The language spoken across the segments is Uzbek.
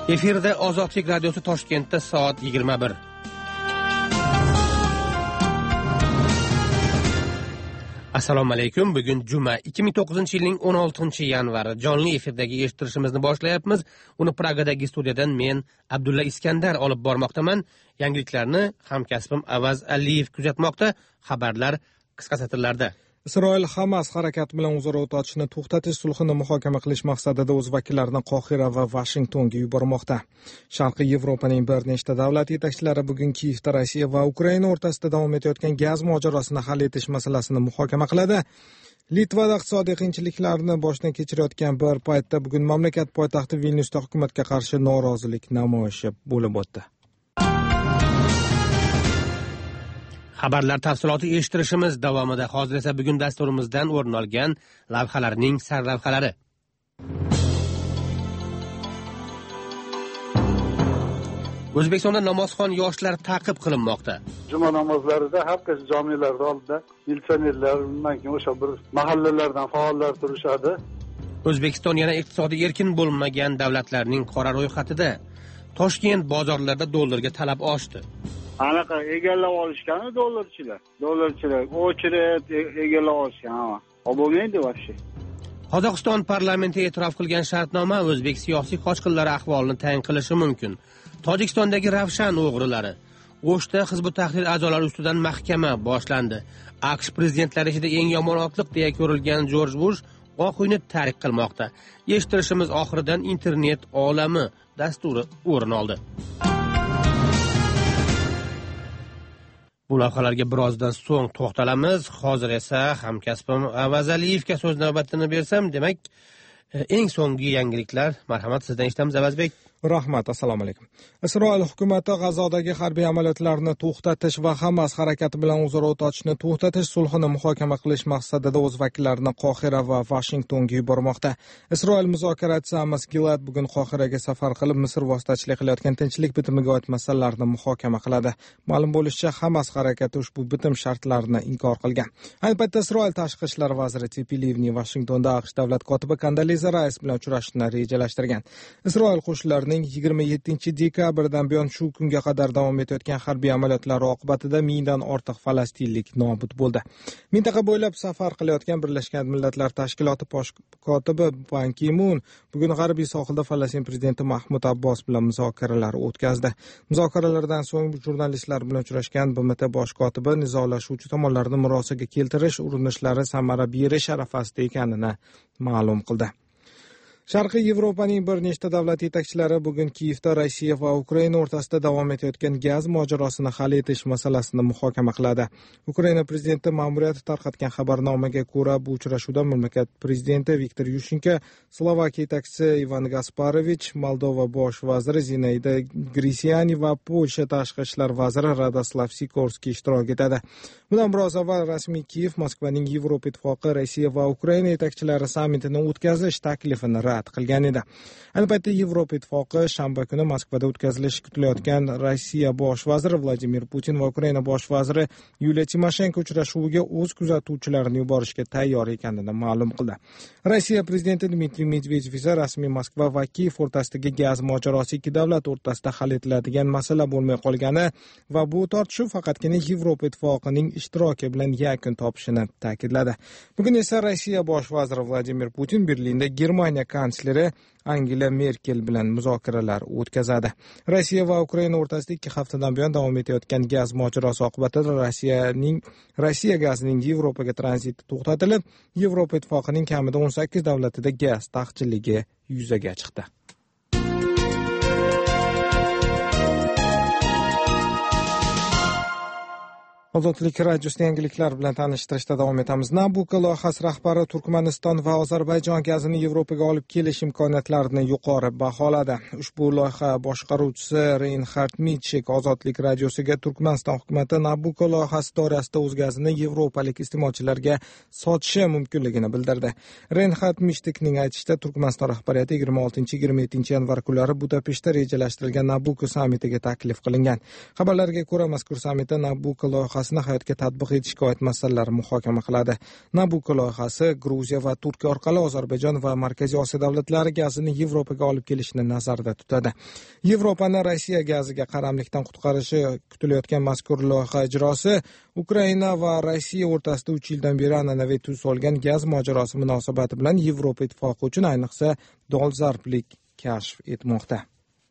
Efirda Ozodlik radiosi Toshkentda soat 21. Assalomu alaykum. Bugun juma 2009-yilning 16-yanvari. Jonli efirdagi eshittirishimizni boshlayapmiz. Uni Pragadagi studiyadan men Abdulla Iskandar olib bormoqdaman. Yangiliklarni hamkasbim Avaz Aliyev kuzatmoqda. Xabarlar qisqa satrlarda. Isroil Hamas harakati bilan o'zaro o't ochishni to'xtatish sulhini muhokama qilish maqsadida o'z vakillarini Qohira va Vashingtonga yubormoqda. Sharqiy Yevropaning bir nechta davlat yetakchilari bugun Kiyevda Rossiya va Ukraina o'rtasida davom etayotgan gaz mojarosini hal etish masalasini muhokama qiladi. Litvada iqtisodiy qiyinchiliklarni boshdan kechirayotgan bir paytda bugun mamlakat poytaxti Vilnyusda hukumatga qarshi norozilik namoyishi bo'lib o'tdi. Xabarlar tafsiloti eshittirishimiz davomida. Hozir esa bugun dasturimizdan o'rin olgan lavhalarning sarlavhalari. O'zbekistonda namozxon yoshlar ta'qib qilinmoqda. Juma namozlarida har qaysi jomelarda oldida militsionerlar, undan keyin o'sha bir mahallalardan faollar turishadi. O'zbekiston yana iqtisodiy erkin bo'lmagan davlatlarning qora ro'yxatida. Toshkent bozorlarida dollarga talab oshdi. Anaqa egallab olishgan dollarchilar. O'chirib egallab olishgan ama. Bo'lmaydi vaqti. Qozog'iston parlamenti e'tirof qilgan shartnoma o'zbek siyosiy qochqinlari ahvolini tayin qilishi mumkin. Tojikistondagi Ravshan o'g'rilari. O'shda Hizbut Tahrir a'zolari ustidan mahkama boshlandi. AQSh prezidentlari ichida eng yomon otliq deya ko'rilgan Jorj Bush Oq uyni tark qilmoqda. Eshittirishimiz oxiridan internet olami dasturi o'rin oldi. Bu lavhalarga birozdan so'ng to'xtalamiz. Hozir esa hamkasbim Avaz Aliyevga so'z navbatini bersam, demak, eng so'nggi yangiliklar. Marhamat, sizdan eshitamiz, Avazbek. Rahmat, assalomu alaykum. Isroil hukumati G'azodagi harbiy amaliyotlarni to'xtatish va Hamas harakati bilan o'zaro o't ochishni to'xtatish sulhini muhokama qilish maqsadida o'z vakillarini Qohira va Vashingtonga yubormoqda. Isroil muzokaratchisi Amos Gilad bugun Qohiraga safar qilib, Misr vositachilik qilayotgan tinchlik bitimiga oid masalalarni muhokama qiladi. Ma'lum bo'lishicha, Hamas harakati ushbu bitim shartlarini inkor qilgan. Ayni paytda Isroil tashqi ishlar vaziri Tzipi Livni Vashingtonda AQSh davlat kotibi Kandaliza Rais bilan uchrashishni rejalashtirgan. Isroil qo'shinlari 27-dekabrdan buyon shu kunga qadar davom etayotgan harbiy amaliyotlari oqibatida mingdan ortiq falastinlik nobud bo'ldi. Mintaqa bo'ylab safar qilayotgan Birlashgan Millatlar Tashkiloti bosh kotibi Ban Ki-mun bugun g'arbiy sohilda Falastin prezidenti Mahmud Abbos bilan muzokaralar o'tkazdi. Muzokaralardan so'ng jurnalistlar bilan uchrashgan BMT bosh kotibi nizolashuvchi tomonlarni murosaga keltirish urinishlari samara berish arafasida ekanini ma'lum qildi. Sharqiy Yevropaning bir nechta davlat yetakchilari bugun Kiyevda Rossiya va Ukraina o'rtasida davom etayotgan gaz mojarosini hal etish masalasini muhokama qiladi. Ukraina prezidenti ma'muriyati tarqatgan xabarnomaga ko'ra, bu uchrashuvda mamlakat prezidenti Viktor Yushchenko, Slovakiya yetakchisi Ivan Gasparovich, Moldova bosh vaziri Zinaida Grisyani va Polsha tashqi ishlar vaziri Radoslav Sikorskiy ishtirok etadi. Bundan biroz avval rasmiy Kiyev Moskvaning Yevropa ittifoqi Rossiya va Ukraina yetakchilari sammitini o'tkazish taklifini rad qilgan edi. Ayni paytda Yevropa ittifoqi shanba kuni Moskvada o'tkazilishi kutilayotgan Rossiya bosh vaziri Vladimir Putin va Ukraina bosh vaziri Yuliya Timoshenko uchrashuviga o'z kuzatuvchilarini yuborishga tayyor ekanini ma'lum qildi. Rossiya prezidenti Dmitriy Medvedev esa rasmiy Moskva va Kiyev o'rtasidagi gaz mojarosi ikki davlat o'rtasida hal etiladigan masala bo'lmay qolgani va bu tortishuv faqatgina Yevropa ittifoqining ishtiroki bilan yakun topishini ta'kidladi. Bugun esa Rossiya bosh vaziri Vladimir Putin Berlinda Germaniya kansleri Angela Merkel bilan muzokaralar o'tkazadi. Rossiya va Ukraina o'rtasida 2 haftadan buyon davom etayotgan gaz mojarosi oqibatida Rossiya gazining Yevropaga tranziti to'xtatilib, Yevropa ittifoqining kamida 18 davlatida gaz taqchilligi yuzaga chiqdi. Ozodlik radiosida yangiliklar bilan tanishtirishda davom etamiz. Nabucco loyihasi rahbari Turkmaniston va Ozarbayjon gazini Yevropaga olib kelish imkoniyatlarini yuqori baholadi. Ushbu loyiha boshqaruvchisi Reinhard Mitchik Ozodlik radiosiga Turkmaniston hukumati Nabucco loyihasi doirasida o'z gazini yevropalik iste'molchilarga sotishi mumkinligini bildirdi. Reinhard Mitchikning aytishicha, Turkmaniston rahbariyati 26-27 yanvar kunlari Budapeshtda rejalashtirilgan Nabucco sammitiga taklif qilingan. Xabarlarga ko'ra, mazkur sammitda Nabucco loyihasi loyihasini hayotga tatbiq etishga oid masalalar muhokama qiladi. Nabucco loyihasi Gruziya va Turkiya orqali Ozarbayjon va Markaziy Osiyo davlatlari gazini Yevropaga olib kelishni nazarda tutadi. Yevropani Rossiya gaziga qaramlikdan qutqarishi kutilayotgan mazkur loyiha ijrosi Ukraina va Rossiya o'rtasida 3 yildan beri an'anaviy tus olgan gaz mojarosi munosabati bilan Yevropa ittifoqi uchun ayniqsa dolzarblik kashf etmoqda.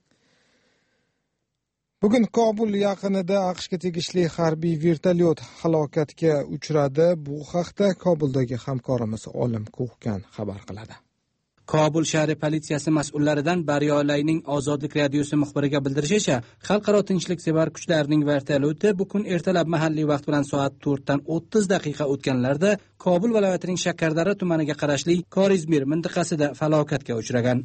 Bugun Kobul yaqinida AQShga tegishli harbiy vertolyot halokatga uchradi. Bu haqda Kobuldagi hamkorimiz Olim Kuhkan xabar qiladi. Kobul shahri politsiyasi mas'ullaridan Baryolayning Ozodlik radiosi muxbiriga bildirishicha, xalqaro tinchliksevar kuchlarning vertolyoti bugun ertalab mahalliy vaqt bilan soat 4 dan 30 daqiqa o'tganlarda Kobul viloyatining Shakardara tumaniga qarashli Korizmir mintaqasida falokatga uchragan.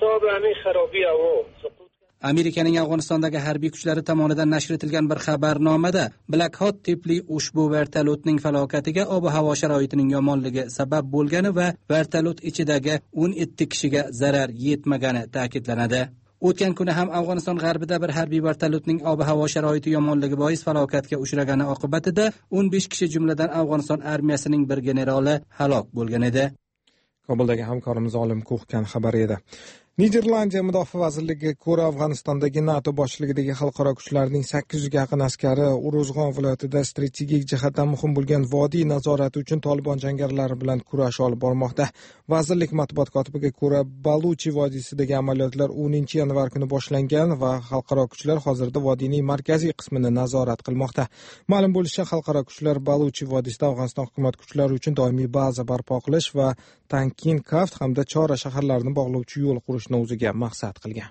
Amerikaning Afg'onistondagi harbiy kuchlari tomonidan nashr etilgan bir xabarnomada Black Hawk tipli ushbu vertolyotning falokatiga ob-havo sharoitining yomonligi sabab bo'lgani va vertolyot ichidagi 17 kishiga zarar yetmagani ta'kidlanadi. O'tgan kuni ham Afg'oniston g'arbida bir harbiy vertolyotning ob-havo sharoiti yomonligi bois falokatga uchragani oqibatida 15 kishi jumladan Afg'oniston armiyasining bir generali halok bo'lgan edi. Kobuldagi hamkorimiz Olim Kuhkan xabar edi. Niderlandiya Mudofaa vazirligiga ko'ra Afg'onistondagi NATO boshchiligidagi xalqaro kuchlarning 800 ga yaqin askari Uruzg'on viloyatida strategik jihatdan muhim bo'lgan vodiy nazorati uchun Tolibon jangarilari bilan kurash olib bormoqda. Vazirlik matbuot kotibiga ko'ra, Baluchi vodiysidagi amaliyotlar 10 yanvar kuni boshlangan va xalqaro kuchlar hozirda vodiyning markaziy qismini nazorat qilmoqda. Ma'lum bo'lishicha, xalqaro kuchlar Baluchi vodiysida Afg'oniston hukumat kuchlari uchun doimiy baza barpo qilish va Tankin Kaft hamda Chora shaharlarini bog'lovchi yo'l qurishni o'ziga maqsad qilgan.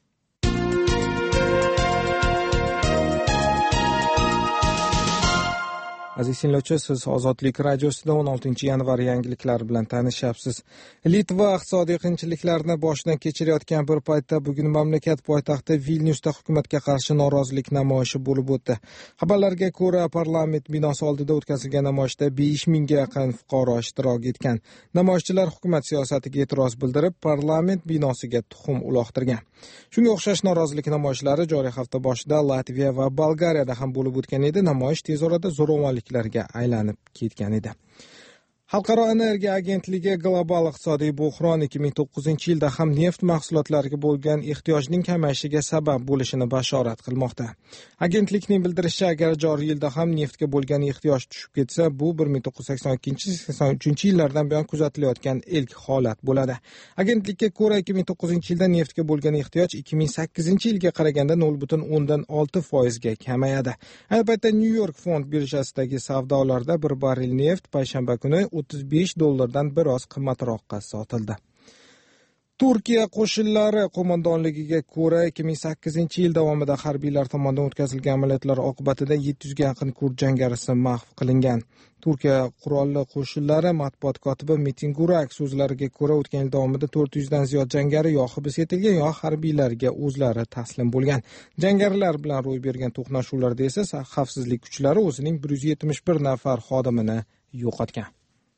Aziz tinglovchi, siz Ozodlik radiosida 16 yanvar yangiliklari bilan tanishyapsiz. Litva iqtisodiy qiyinchiliklarni boshdan kechirayotgan bir paytda bugun mamlakat poytaxti Vilnyusda hukumatga qarshi norozilik namoyishi bo'lib o'tdi. Xabarlarga ko'ra, parlament binosi oldida o'tkazilgan namoyishda 5000 ga yaqin fuqaro ishtirok etgan. Namoyishchilar hukumat siyosatiga e'tiroz bildirib, parlament binosiga tuxum uloqtirgan. Shunga o'xshash norozilik namoyishlari joriy hafta boshida Latviya va Bolgariyada ham bo'lib o'tgan edi. Namoyish tez orada zo'ravonliklarga aylanib ketgan edi. Xalqaro energiya agentligi global iqtisodiy buhron 2009-yilda ham neft mahsulotlariga bo'lgan ehtiyojning kamayishiga sabab bo'lishini bashorat qilmoqda. Agentlikning bildirishicha, agar joriy yilda ham neftga bo'lgan ehtiyoj tushib ketsa, bu 1982-83 yillardan buyon kuzatilayotgan ilk holat bo'ladi. Agentlikka ko'ra, 2009-yilda neftga bo'lgan ehtiyoj 2008-yilga qaraganda 0,6% ga kamayadi. Ayni paytda New York fond birjasidagi savdolarda bir barrel neft payshanba kuni $35 biroz qimmatroqqa sotildi. Turkiya qo'shinlari qo'mondonligiga ko'ra 2008-yil davomida harbiylar tomonidan o'tkazilgan amaliyotlar oqibatida 700 ga yaqin kurd jangarisi mahv qilingan. Turkiya qurolli qo'shinlari matbuot kotibi Metin Gurak so'zlariga ko'ra, o'tgan yil davomida 400 dan ziyod jangari yo hibs etilgan yo harbiylarga o'zlari taslim bo'lgan. Jangarilar bilan ro'y bergan to'qnashuvlarda esa xavfsizlik kuchlari o'zining 171 nafar xodimini yo'qotgan.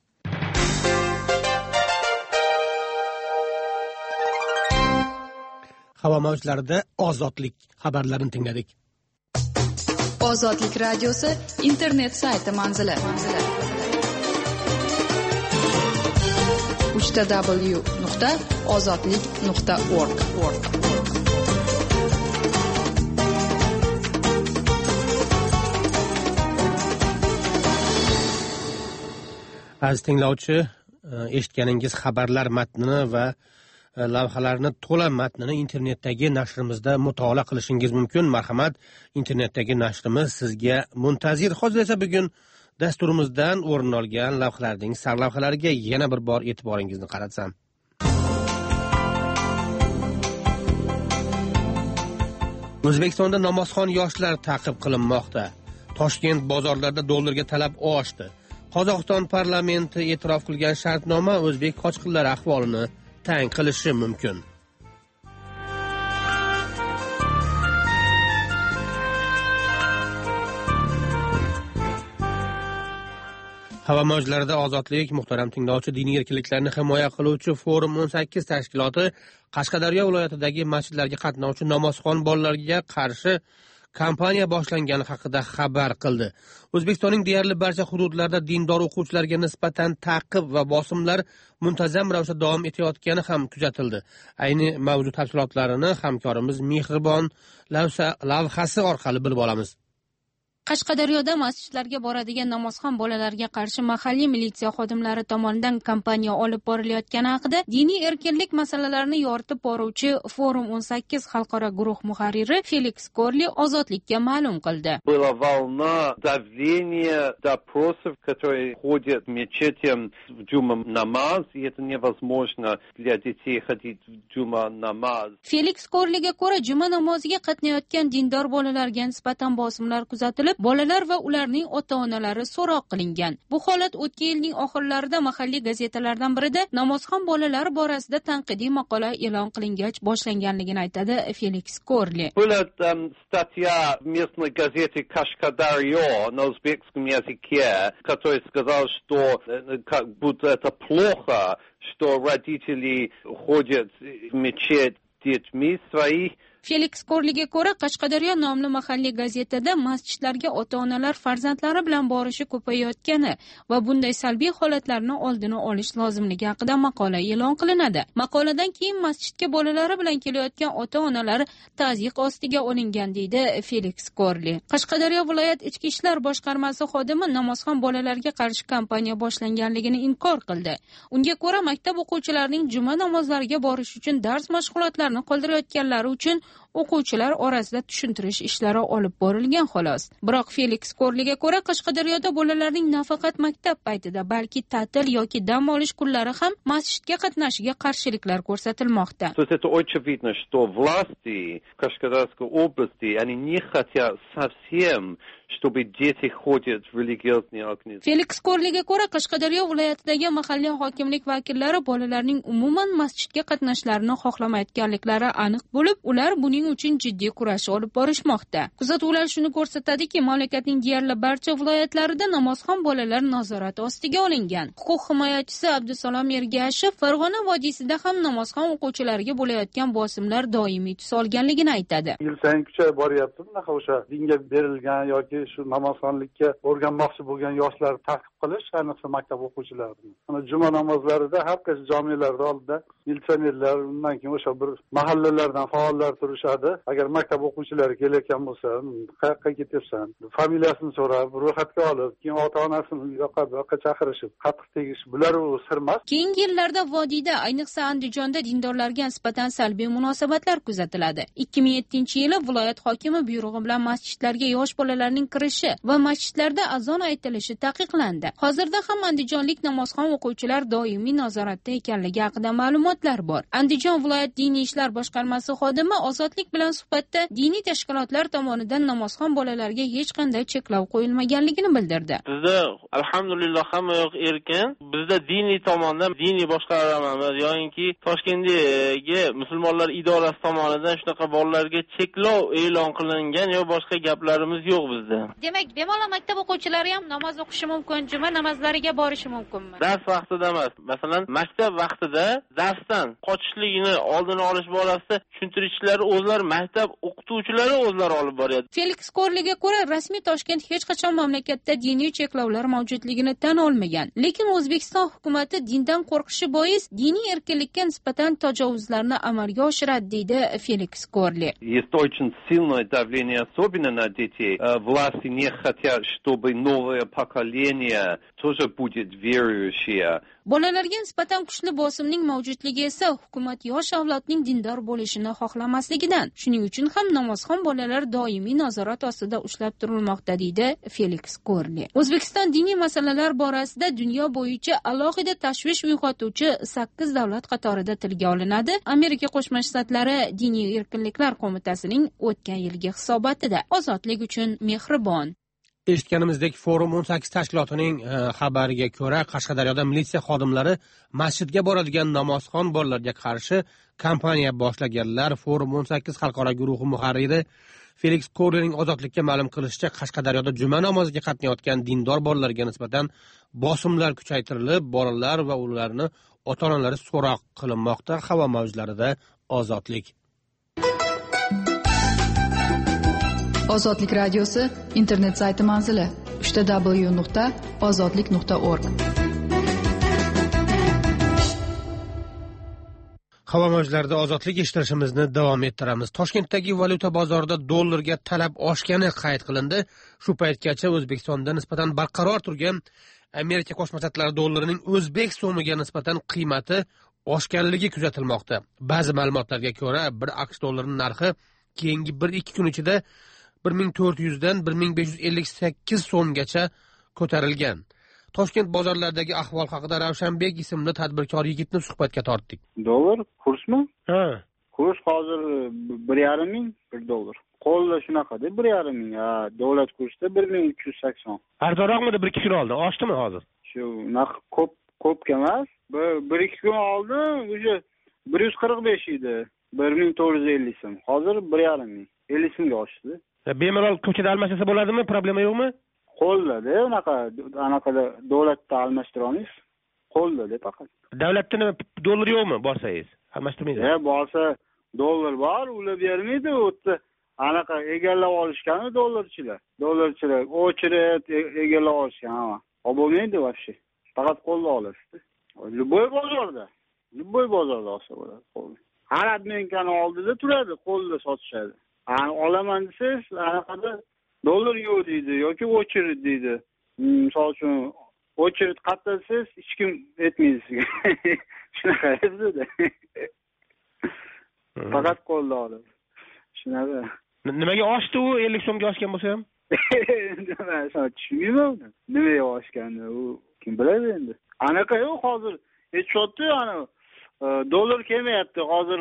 Havo mavjlarida ozodlik xabarlarini tingladik. Ozodlik radiosi internet sayti manzili. www.ozodlik.org. Aziz tinglovchi, eshitganingiz xabarlar matnini va lavhalarni to'la matnini internetdagi nashrimizda mutolaa qilishingiz mumkin. Marhamat, internetdagi nashrimiz sizga muntazir. Hozir esa bugun dasturimizdan o'rin olgan lavhalarning sarlavhalariga yana bir bor e'tiboringizni qaratsam. O'zbekistonda namozxon yoshlar ta'qib qilinmoqda. Toshkent bozorlarida dollarga talab oshdi. Qozog'iston parlamenti e'tirof qilgan shartnoma o'zbek qochqinlari ahvolini tang qilishi mumkin. Havo mavjlarida ozodlik, muhtaram tinglovchi, diniy erkinliklarni himoya qiluvchi Forum 18 tashkiloti Qashqadaryo viloyatidagi masjidlarga qatnovchi namozxon bolalarga qarshi kampaniya boshlangani haqida xabar qildi. O'zbekistonning deyarli barcha hududlarida dindor o'quvchilarga nisbatan ta'qib va bosimlar muntazam ravishda davom etayotgani ham kuzatildi. Ayni mavzu tafsilotlarini hamkorimiz Mehribon lavhasi orqali bilib olamiz. Qashqadaryoda masjidlarga boradigan namozxon bolalarga qarshi mahalliy militsiya xodimlari tomonidan kampaniya olib borilayotgani haqida diniy erkinlik masalalarini yoritib boruvchi Forum 18 xalqaro guruh muharriri Felix Korli Ozodlikka ma'lum qildi. Была волна давления, допросов, которые ходят в мечетям в джума намаз, и это невозможно для детей ходить в джума намаз. Felix Korliga ko'ra, juma namoziga qatnayotgan dindor bolalarga nisbatan bosimlar kuzatilib, bolalar va ularning ota-onalari so'roq qilingan. Bu holat o'tgan yilning oxirlarida mahalliy gazetalardan birida namozxon bolalar borasida tanqidiy maqola e'lon qilingach boshlanganligini aytadi Felix Korli. Была статья в местной газете «Кашкадарьё» на узбекском языке, который сказал, что как будто это плохо, что родители ходят в мечеть с детьми своих. Felix Korliga ko'ra, Qashqadaryo nomli mahalliy gazetada masjidlarga ota-onalar farzandlari bilan borishi ko'payayotgani va bunday salbiy holatlarni oldini olish lozimligi haqida maqola e'lon qilinadi. Maqoladan keyin masjidga bolalari bilan kelayotgan ota-onalar ta'ziq ostiga olingan, deydi Felix Korli. Qashqadaryo viloyat ichki ishlar boshqarmasi xodimi namozxon bolalarga qarshi kampaniya boshlanganligini inkor qildi. Unga ko'ra, maktab o'quvchilarining juma namozlariga borish uchun dars mashg'ulotlarini qoldirayotganlari uchun o'quvchilar orasida tushuntirish ishlari olib borilgan xolos. Biroq Felix Korliga ko'ra, Qashqadaryoda bolalarning nafaqat maktab paytida, balki ta'til yoki dam olish kunlari ham masjidga qatnashiga qarshiliklar ko'rsatilmoqda. То есть это очевидно, что власти Кашкадарской области, они не хотят совсем, чтобы дети ходят в религиозные организации. Felix Korliga ko'ra, Qashqadaryo viloyatidagi mahalliy hokimlik vakillari bolalarning umuman masjidga qatnashlarini xohlamayotganliklari aniq bo'lib, ular buning uchun jiddiy kurash olib borishmoqda. Kuzatuvlar shuni ko'rsatadiki, mamlakatning deyarli barcha viloyatlarida namozxon bolalar nazorat ostiga olingan. Huquq himoyachisi Abdusalom Ergashev Farg'ona vodiysida ham namozxon o'quvchilariga bo'layotgan bosimlar doimiy tus olganligini aytadi. Yil sayin kuchayib boryapti. Bunaqa o'sha dinga berilgan yoki shu namozxonlikka o'rganmoqchi bo'lgan yoshlarni ta'qib qilish, ayniqsa maktab o'quvchilarini. Mana juma namozlarida har qaysi jomelarda oldida militsionerlar, undan keyin o'sha bir mahallalardan faollar turishadi. Agar maktab o'quvchilari kelayotgan bo'lsa, qayerga ketyapsan? Familiyasini so'rab, ro'yxatga olib, keyin ota-onasini bu yoqqa chaqirishib, qattiq tegish, bular sir emas. Keyingi yillarda vodiyda, ayniqsa Andijonda dindorlarga nisbatan salbiy munosabatlar kuzatiladi. 2007-yili viloyat hokimi buyrug'i bilan masjidlarga yosh bolalarning kirishi va masjidlarda azon aytilishi taqiqlandi. Hozirda ham andijonlik namozxon o'quvchilar doimiy nazoratda ekanligi haqida ma'lumotlar bor. Andijon viloyat diniy ishlar boshqarmasi xodimi Ozodlik bilan suhbatda diniy tashkilotlar tomonidan namozxon bolalarga hech qanday cheklov qo'yilmaganligini bildirdi. Bizda alhamdulillah hamma yoq erkin. Bizda diniy tomondan diniy boshqarmamiz yoki Toshkentdagi musulmonlar idorasi tomonidan shunaqa bolalarga cheklov e'lon qilingan yo boshqa gaplarimiz yo'q bizda. Demak, bemalol maktab o'quvchilari ham namoz o'qishi mumkin, juma namozlariga borishi mumkinmi? Dars vaqtida emas. Masalan, maktab vaqtida darsdan qochishligini oldini olish borasida tushuntirishlar o'zlari maktab o'qituvchilari o'zlari olib boradi. Felix Korliga ko'ra, rasmiy Toshkent hech qachon mamlakatda diniy cheklovlar mavjudligini tan olmagan. Lekin O'zbekiston hukumatı dindan qo'rqishi bois diniy erkinlikka nisbatan tajovuzlarni amalga oshiradi, deydi Felix Korli. Есть очень сильное давление, особенно на детей. Власти не хотят, чтобы новое поколение тоже будет верующее. Bolalarga nisbatan kuchli bosimning mavjudligi esa hukumat yosh avlodning dindor bo'lishini xohlamasligidan. Shuning uchun ham namozxon bolalar doimiy nazorat ostida ushlab turilmoqda, deydi Felix Korli. O'zbekiston diniy masalalar borasida dunyo bo'yicha alohida tashvish uyg'otuvchi 8 davlat qatorida tilga olinadi. Amerika Qo'shma Shtatlari Diniy erkinliklar qo'mitasining o'tgan yilgi hisobotida. Ozodlik uchun mehribon. Eshitganimizdek, Forum 18 tashkilotining xabariga ko'ra, Qashqadaryoda militsiya xodimlari masjidga boradigan namozxon bolalarga qarshi kampaniya boshlaganlar. Forum 18 xalqaro guruhi muharriri Felix Korlining Ozodlikka ma'lum qilishicha, Qashqadaryoda juma namoziga qatnayotgan dindor bolalarga nisbatan bosimlar kuchaytirilib, bolalar va ularni ota-onalari so'roq qilinmoqda. Havo mavjlarida Ozodlik. Ozodlik radiosi internet sayti manzili www.ozodlik.org. Havo mavjlarida ozodlik eshittirishimizni davom ettiramiz. Toshkentdagi valyuta bozorida dollarga talab oshgani qayd qilindi. Shu paytgacha O'zbekistonda nisbatan barqaror turgan Amerika Qo'shma Shtatlari dollarining o'zbek so'miga nisbatan qiymati oshganligi kuzatilmoqda. Ba'zi ma'lumotlarga ko'ra, bir AQSh dollarining narxi keyingi 1-2 kun ichida 1400 dan 1558 so'mgacha ko'tarilgan. Toshkent bozorlaridagi ahvol haqida Ravshanbek ismli tadbirkor yigitni suhbatga tortdik. Dollar kursmi? Ha. Kurs hozir 1,5 ming $1. Qo'lda shunaqada 1,5 ming. Ha, davlat kursida 1380. Arzonroqmidi 1-2 kun oldin? Oshdimi hozir? Shu ko'p emas. 1-2 kun oldin o'sha 145 edi. 1450 so'm. Hozir 1,5 ming. 50 so'mga oshdi. Bemalol ko'chada almashsa bo'ladimi? Problema yo'qmi? Qo'lda anaqada davlatda almashtira olasiz. Qo'lda faqat. Davlatda nima dollar yo'qmi borsangiz? Almashtirmaydi. Borsa dollar bor, ular bermaydi. O'tda anaqa egallab olishgani dollarchilar. O'chirib egallab olishgan hamma. Bo'lmaydi vobshe. Faqat qo'lda olasiz. Любой bozorda olsa bo'ladi. Har admenkani oldida turadi, qo'lda sotishadi. Olaman desangiz, anaqada dollar yo'q deydi yoki o'chirid deydi. Misol uchun o'chirid qatlasangiz, hech kim aytmaydi sizga. Shunaqa edi. Faqat qo'lda oladi. Shunaqa. Nimaga oshdi u 50 so'mga oshgan bo'lsa ham? Tushunmayman. Nimaga oshganini u kim biladi endi. Anaqa yo'q hozir. Hech shotdi dollar kelmayapti. Hozir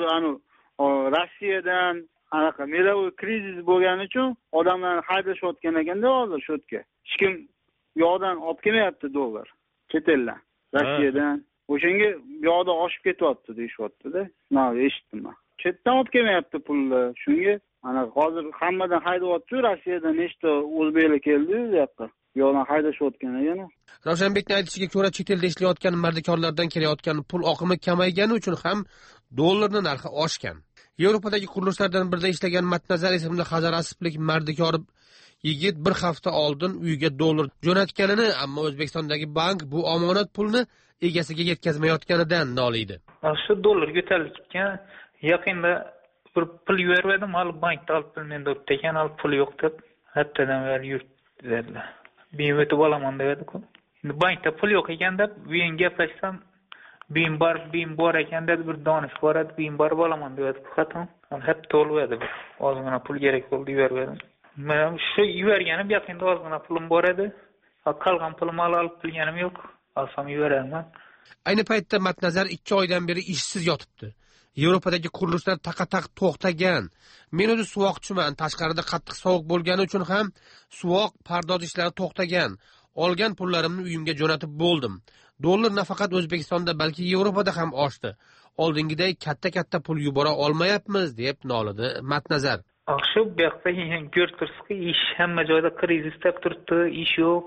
Rossiyadan anaqa melaviy krizis bo'lgani uchun odamlarni haydashayotgan ekanda hozir shotga. Hech kim yoqdan olib kelmayapti dollar. Chet eldan, Rossiyadan. O'shanga yoqda oshib ketyapti deyishyapti-da. Eshitdim men. Chetdan olib kelmayapti pulni. Shunga hozir hammadan haydayapti. Rossiyadan nechta o'zbeklar keldi bu yoqqa. Yo'qdan haydashayotgan ekan. Ravshanbekning aytishiga ko'ra, chet elda ishlayotgan mardikorlardan kelayotgan pul oqimi kamaygani uchun ham dollarning narxi oshgan. Yevropadagi qurilishlardan birida ishlagan Matnazar ismli hazarasiblik mardikor yigit bir hafta oldin uyiga dollar jo'natganini, ammo O'zbekistondagi bank bu omonat pulni egasiga yetkazmayotganidan noliydi. Shu dollar ko'tarilib ketgan, yaqinda bir pul yubordim, olib bankda olib menda o'tdi ekan, olib pul yo'q deb, haftadan beri yurtdilar. Men o'tib olaman dedi-ku. Endi bankda pul yo'q ekan deb, men gaplashsam, buyim bor ekan dedi, bir donish bor edi, buyim borib olaman dedi. Xatom, hep to'lib edi. Ozgina pul kerak bo'ldi, yubordim. Men shu yuborganim yaqinda ozgina pulim bor edi. Qolgan pulimni olib bilganim yo'q. Olsam yuboraman. Ayni paytda Matnazar 2 oydan beri ishsiz yotibdi. Yevropadagi qurilishlar taqataq to'xtagan. Men o'zi suvoqchiman, tashqarida qattiq sovuq bo'lgani uchun ham suvoq pardoz ishlari to'xtagan. Olgan pullarimni uyimga jo'natib bo'ldim. Dollar nafaqat O'zbekistonda, balki Yevropada ham oshdi. Oldingiday katta pul yubora olmayapmiz deb nolidi Matnazar. Shu bu yoqda ko'rtirsiz, ish hamma joyda krizis turibdi, ish yo'q.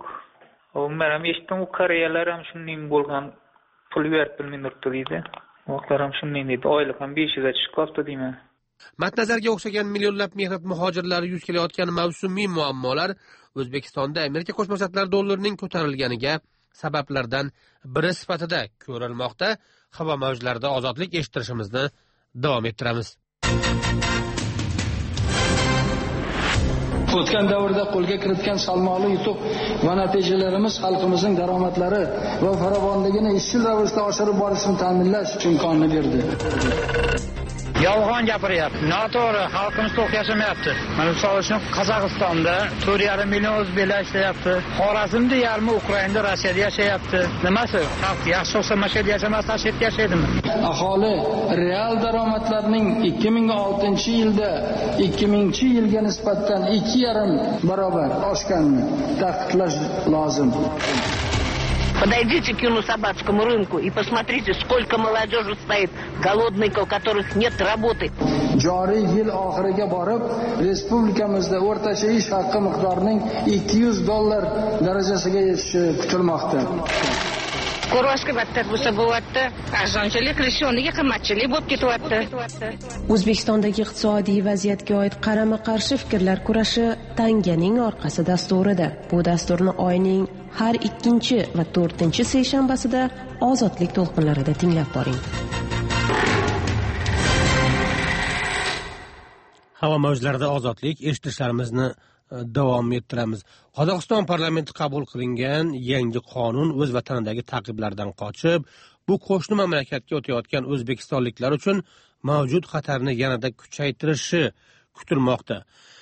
Men ham eshitdim, u koreyalar ham shunday bo'lgan, pul berib bilmaydi deydi. Vaqtlar ham shunday deydi, oylik ham 500 ga chiqib qoldi deyman. Matnazarga o'xshagan millionlab mehnat muhojirlari yuz kelayotgan mavsumiy muammolar O'zbekistonda Amerika Qo'shma Shtatlari dollarining ko'tarilganiga sabablardan biri sifatida ko'rilmoqda. Havo mavjlarida ozodlik eshittirishimizni davom ettiramiz. O'tgan davrda qo'lga kiritgan salmoqli yutuq va natijalarimiz xalqimizning daromadlari va farovonligini izchil ravishda oshirib borishni ta'minlash imkonini berdi. Yolg'on gapiryapti. Noto'g'ri, xalqimiz to'q yashamayapti. Mana misol uchun Qozog'istonda 4,5 million o'zbeklar ishlayapti. Xorazmda yarmi Ukrainada, Rossiyada yashayapti. Nimasi? Xalq yaxshi bo'lsa mashhur yashamasdan chetda yashaydimi? Aholi real daromadlarning 2006-yilda 2000-yilga nisbatan 2,5 barobar oshganini ta'kidlash lozim. Подойдите к Юно-Сабатскому рынку и посмотрите, сколько молодежи стоит голодной, у которых нет работы. Joriy yil oxiriga borib, respublikamizda o'rtacha ish haqi miqdorining $200 darajasiga yetishi kutilmoqda. Ko'rvashga battar bo'lsa bo'lyapti. Arzonchilik qilishoniga qimmatchilik bo'lib ketyapti. O'zbekistondagi iqtisodiy vaziyatga oid qarama-qarshi fikrlar kurashi tanganing orqasi dasturida. Bu dasturni oyning har 2 va 4 seshanbasida ozodlik to'lqinlarida tinglab boring. Havo mavjlarida ozodlik eshitishlarimizni davom ettiramiz. Qozog'iston parlamenti qabul qilingan yangi qonun o'z vatanidagi ta'qiblardan qochib, bu qo'shni mamlakatga o'tayotgan o'zbekistonliklar uchun mavjud xatarni yanada kuchaytirishi kutilmoqda.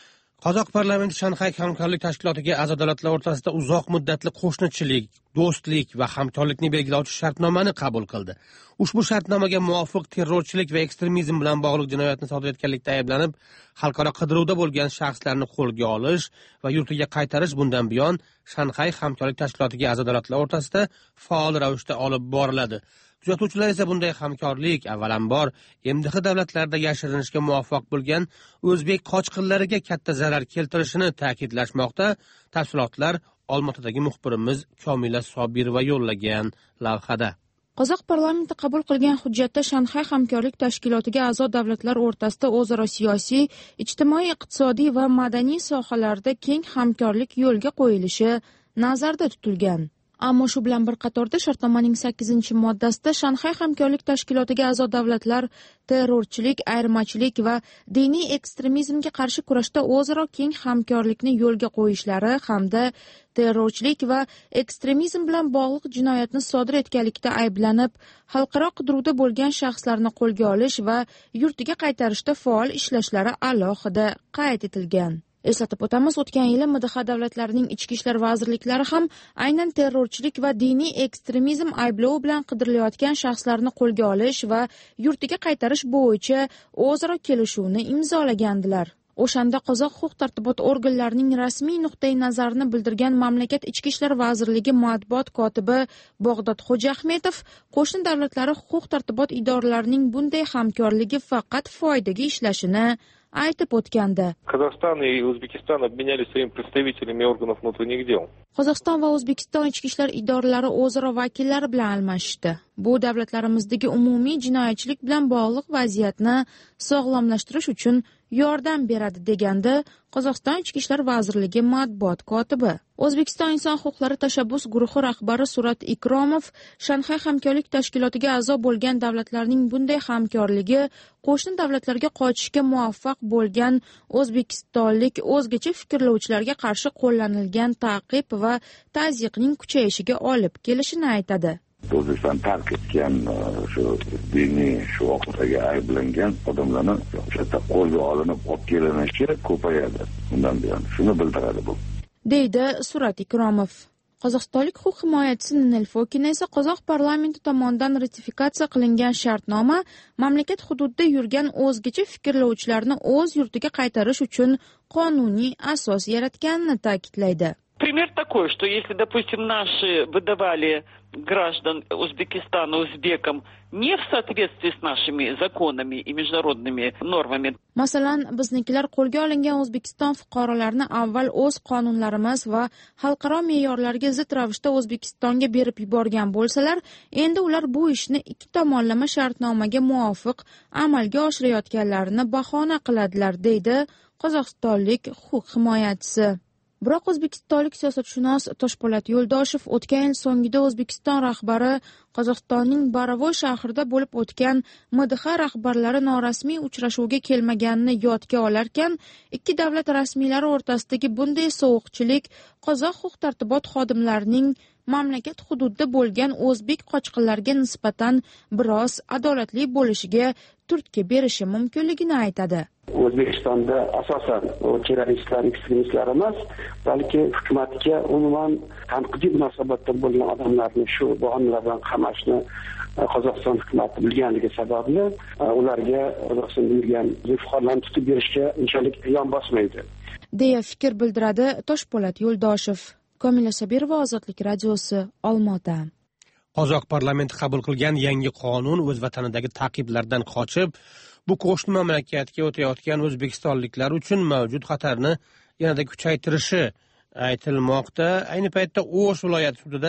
Qozoq parlamenti Shanxay hamkorlik tashkilotiga a'zo davlatlar o'rtasida uzoq muddatli qo'shnichilik, do'stlik va hamkorlikni belgilovchi shartnomani qabul qildi. Ushbu shartnomaga muvofiq terrorchilik va ekstremizm bilan bog'liq jinoyatni sodir etganlikda ayblanib, xalqaro qidiruvda bo'lgan shaxslarni qo'lga olish va yurtiga qaytarish bundan buyon Shanxay hamkorlik tashkilotiga a'zo davlatlar o'rtasida faol ravishda olib boriladi. Kuzatuvchilar esa bunday hamkorlik avvalambor MDH davlatlarida yashirinishga muvaffaq bo'lgan o'zbek qochqinlariga katta zarar keltirishini ta'kidlashmoqda. Tafsilotlar Olmaotadagi muxbirimiz Komila Sobirova yo'llagan lavhada. Qozoq parlamenti qabul qilgan hujjatda Shanxay hamkorlik tashkilotiga a'zo davlatlar o'rtasida o'zaro siyosiy, ijtimoiy, iqtisodiy va madaniy sohalarda keng hamkorlik yo'lga qo'yilishi nazarda tutilgan. Ammo shu bilan bir qatorda shartnomaning 8-moddasida Shanxay hamkorlik tashkilotiga a'zo davlatlar terrorchilik, ayirmachilik va diniy ekstremizmga qarshi kurashda o'zaro keng hamkorlikni yo'lga qo'yishlari hamda terrorchilik va ekstremizm bilan bog'liq jinoyatni sodir etganlikda ayblanib, xalqaro qidiruvda bo'lgan shaxslarni qo'lga olish va yurtiga qaytarishda faol ishlashlari alohida qayd etilgan. Eslatib o'tamiz, o'tgan yili MDH davlatlarining ichki ishlar vazirliklari ham aynan terrorchilik va diniy ekstremizm ayblovi bilan qidirilayotgan shaxslarni qo'lga olish va yurtiga qaytarish bo'yicha o'zaro kelishuvni imzolagandilar. O'shanda qozoq huquq-tartibot organlarining rasmiy nuqtai nazarini bildirgan mamlakat ichki ishlar vazirligi matbuot kotibi Bog'dod Xo'jaahmetov qo'shni davlatlari huquq-tartibot idoralarining bunday hamkorligi faqat foydaga ishlashini aytib o'tgandi. Казахстан и Узбекистан обменялись своими представителями органов внутренних дел. Qozog'iston va O'zbekiston ichki ishlar idoralari o'zaro vakillari bilan almashishdi. Bu davlatlarimizdagi umumiy jinoyatchilik bilan bog'liq vaziyatni sog'lomlashtirish uchun yordam beradi, degandi Qozog'iston ichki ishlar vazirligi matbuot kotibi. O'zbekiston inson huquqlari tashabbus guruhi rahbari Surat Ikromov Shanxay hamkorlik tashkilotiga a'zo bo'lgan davlatlarning bunday hamkorligi qo'shni davlatlarga qochishga muvaffaq bo'lgan o'zbekistonlik o'zgacha fikrlovchilarga qarshi qo'llanilgan ta'qib va tazyiqning kuchayishiga olib kelishini aytadi. O'zbekiston tark etgan shu diniy shu oqibatga ayblangan odamlarni o'sha qo'lga olinib olib kelinishi ko'payadi. Bundan buyon shuni bildiradi bu. Deydi Surat Ikromov. Qozog'istonlik huquq himoyachisi Ninel Fokina esa qozoq parlamenti tomonidan ratifikatsiya qilingan shartnoma mamlakat hududida yurgan o'zgacha fikrlovchilarni o'z yurtiga qaytarish uchun qonuniy asos yaratganini ta'kidlaydi. Пример такой, что если, допустим, наши выдавали граждан Узбекистана узбекам не в соответствии с нашими законами и международными нормами. Masalan, biznikilar qo'lga olingan O'zbekiston fuqarolarini avval o'z qonunlarimiz va xalqaro me'yorlarga zid ravishda O'zbekistonga berib yuborgan bo'lsalar, endi ular bu ishni ikki tomonlama shartnomaga muvofiq amalga oshirayotganlarini bahona qiladilar, deydi qozog'istonlik huquq himoyachisi. Biroq o'zbekistonlik siyosatshunos Toshpo'lat Yo'ldoshev o'tgan yil so'ngida O'zbekiston rahbari Qozog'istonning Baravoy shahrida bo'lib o'tgan MDH rahbarlari norasmiy uchrashuvga kelmaganini yodga olarkan, ikki davlat rasmiylari o'rtasidagi bunday sovuqchilik qozoq huquq-tartibot xodimlarining mamlakat hududida bo'lgan o'zbek qochqinlariga nisbatan biroz adolatli bo'lishiga turtki berishi mumkinligini aytadi. O'zbekistonda asosan terroristlar, ekstremistlar emas, balki hukumatga umuman tanqidiy munosabatda bo'lgan odamlarni shu bahonalar bilan qamashni Qozog'iston hukumati bilganligi sababli ularga Qozog'istonda yurgan fuqarolarni tutib berishga unchalik yon bosmaydi, deya fikr bildiradi Toshpo'lat Yo'ldoshev. Komila Sobirova, Ozodlik radiosi, Olmaota. Qozoq parlamenti qabul qilgan yangi qonun o'z vatanidagi ta'qiblardan qochib, bu qo'shni mamlakatga o'tayotgan o'zbekistonliklar uchun mavjud xatarni yanada kuchaytirishi aytilmoqda. Ayni paytda O'sh viloyati sudida